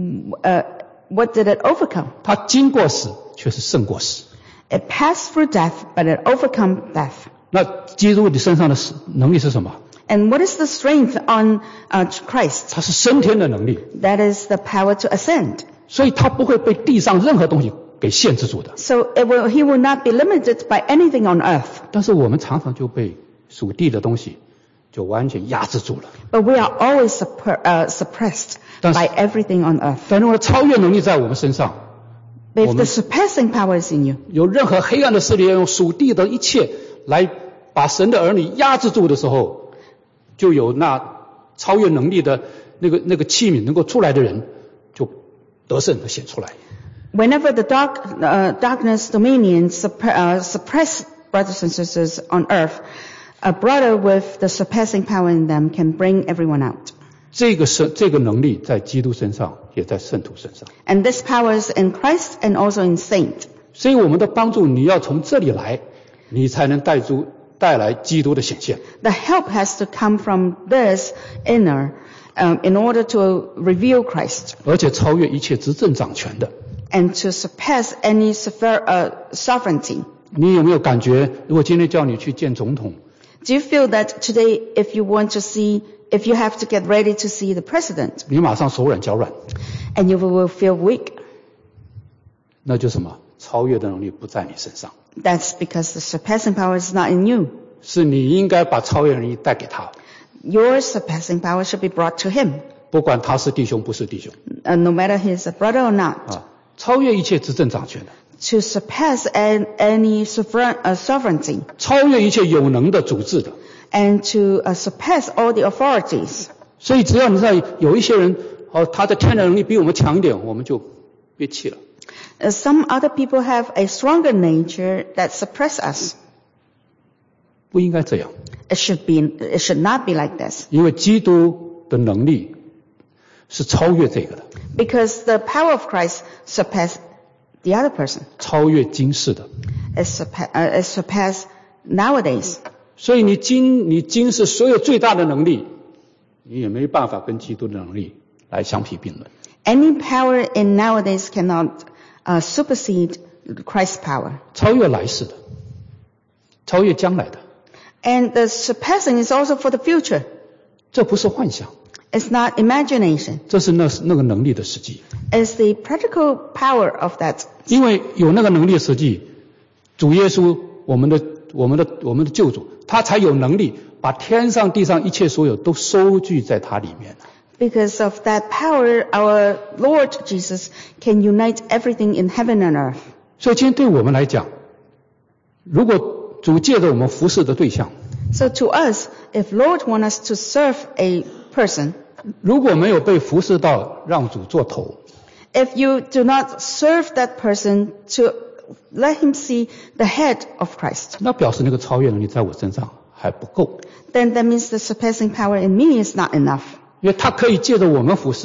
Speaker 2: Uh, what did it overcome?
Speaker 1: 他经过死却是胜过死。
Speaker 2: It passed through death, but it overcome death.
Speaker 1: 那基督你身上的死能力是什么？
Speaker 2: And what is the strength on uh, Christ?
Speaker 1: 它是升天的能力，
Speaker 2: That is the power to ascend.
Speaker 1: 所以他不会被地上任何东西给限制住的。
Speaker 2: So it will, he will not be limited by anything on earth.
Speaker 1: 但是我们常常就被属地的东西就完全压制住了。
Speaker 2: But we are always suppre- uh, suppressed
Speaker 1: 但是-
Speaker 2: by everything on earth.
Speaker 1: 但如果超越能力在我们身上，
Speaker 2: But if
Speaker 1: 我们-
Speaker 2: the surpassing power is in you,
Speaker 1: 有任何黑暗的势力用属地的一切来把神的儿女压制住的时候，就有那超越能力的那个那个器皿能够出来的人，就得胜的显出来。
Speaker 2: whenever the dark, uh, darkness dominion suppre- uh, suppress brothers and sisters on earth, a brother with the surpassing power in them can bring everyone out.
Speaker 1: 这个是这个能力在基督身上，也在圣徒身上。
Speaker 2: And this power is in Christ and also in saint.
Speaker 1: 所以我们的帮助，你要从这里来，你才能带出带来基督的显现。
Speaker 2: The help has to come from this inner um, in order to reveal Christ
Speaker 1: 而且超越一切执政掌权的。
Speaker 2: and to surpass any sever- uh, sovereignty.
Speaker 1: 你有没有感觉，如果今天叫你去见总统，
Speaker 2: Do you feel that today if you want to see, if you have to get ready to see the president
Speaker 1: 你马上手软脚软，
Speaker 2: and you will feel weak?
Speaker 1: 那就是什么？超越的能力不在你身上，
Speaker 2: That's because the surpassing power is not in you.
Speaker 1: 是你应该把超越能力带给他，
Speaker 2: Your surpassing power should be brought to him,
Speaker 1: 不管他是弟兄不是弟兄
Speaker 2: uh, no matter he is a brother or not.
Speaker 1: 啊，超越一切执政掌权的，
Speaker 2: To surpass an, any sovereign, uh, sovereignty
Speaker 1: 超越一切有能的主治的。
Speaker 2: and to uh, surpass all the authorities.
Speaker 1: 所以只要你在有一些人，哦，他的天然能力比我们强一点，我们就憋气了。
Speaker 2: Uh, some other people have a stronger nature that suppress us.
Speaker 1: 不应该这样，
Speaker 2: It should be, it should not be like this.
Speaker 1: 因为基督的能力是超越这个的，
Speaker 2: Because the power of Christ surpass the other person.
Speaker 1: 超越今世的。
Speaker 2: It surpass, uh, it surpass nowadays.
Speaker 1: 所以你今你今世所有最大的能力，你也没办法跟基督的能力来相提并论。
Speaker 2: Any power in nowadays cannot uh, supersede Christ's power.
Speaker 1: 超越来世的，超越将来的，
Speaker 2: And the surpassing is also for the future.
Speaker 1: 这不是幻想，
Speaker 2: It's not imagination.
Speaker 1: 这是那那个能力的实际。
Speaker 2: It's the practical power of that.
Speaker 1: 因为有那个能力的实际，主耶稣，我们的我们的我们的救主，他才有能力把天上地上一切所有都收据在他里面。
Speaker 2: Because of that power, our Lord Jesus can unite everything in heaven and earth.
Speaker 1: 所以今天对我们来讲，如果主借着我们服侍的对象，
Speaker 2: So to us, if Lord wants us to serve a person,
Speaker 1: 如果没有被服侍到让主做头，
Speaker 2: if you do not serve that person to let him see the head of Christ,
Speaker 1: 那表示那个超越能力在我身上还不够，
Speaker 2: then that means the surpassing power in me is not enough.
Speaker 1: 因为他可以借着我们服侍，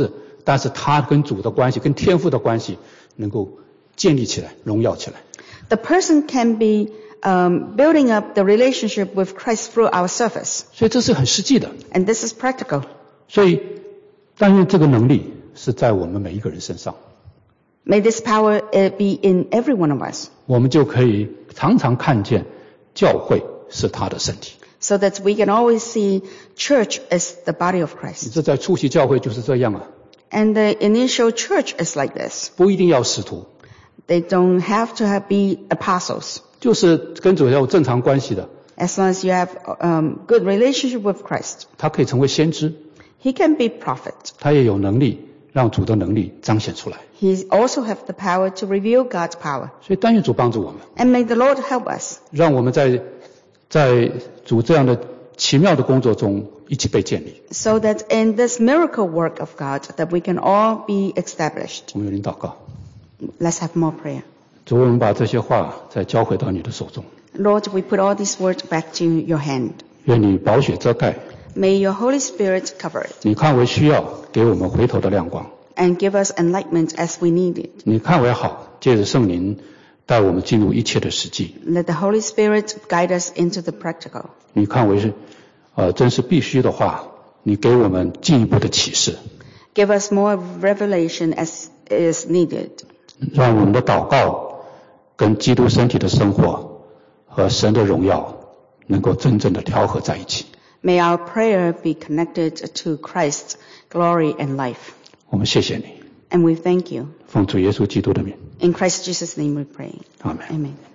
Speaker 1: 但是他跟主的关系，跟天父的关系能够建立起来，荣耀起来。
Speaker 2: The person can be um, building up the relationship with Christ through our service.
Speaker 1: 所以这是很实际的。
Speaker 2: And this is practical.
Speaker 1: 所以但愿这个能力是在我们每一个人身上。
Speaker 2: May this power uh, be in every one of us.
Speaker 1: 我们就可以常常看见教会是他的身体。
Speaker 2: So that we can always see church as the body of Christ.
Speaker 1: 这在初期教会就是这样啊。
Speaker 2: And the initial church is like this.
Speaker 1: 不一定要使徒。
Speaker 2: They don't have to have, be apostles.
Speaker 1: 就是跟主要有正常关系的。
Speaker 2: As long as you have um, good relationship with Christ.
Speaker 1: 他可以成为先知。
Speaker 2: He can be prophet.
Speaker 1: 他也有能力让主的能力彰显出来。
Speaker 2: He also have the power to reveal God's power.
Speaker 1: 所以但愿主帮助我们。
Speaker 2: And may the Lord help us.
Speaker 1: 让我们在在主这样的奇妙的工作中一起被建立。
Speaker 2: So that in this miracle work of God, that we can all be established.
Speaker 1: 我们有领祷告。
Speaker 2: Let's have more prayer.
Speaker 1: 主，我们把这些话再交回到你的手中。
Speaker 2: Lord, we put all these words back to your hand.
Speaker 1: 愿你宝血遮盖。
Speaker 2: May your Holy Spirit cover it.
Speaker 1: 你看为需要，给我们回头的亮光。
Speaker 2: And give us enlightenment as we need it.
Speaker 1: 你看为好，借着圣灵带我们进入一切的实际。
Speaker 2: Let the Holy Spirit guide us into the practical.
Speaker 1: 你看为是，呃，真是必须的话，你给我们进一步的启示。
Speaker 2: Give us more revelation as is needed.
Speaker 1: 让我们的祷告跟基督身体的生活和神的荣耀能够真正的调和在一起。
Speaker 2: May our prayer be connected to Christ's glory and life.
Speaker 1: 我们谢谢你。
Speaker 2: And we thank you.
Speaker 1: 奉主耶稣基督的名。
Speaker 2: In Christ Jesus' name we pray.
Speaker 1: Amen.
Speaker 2: Amen.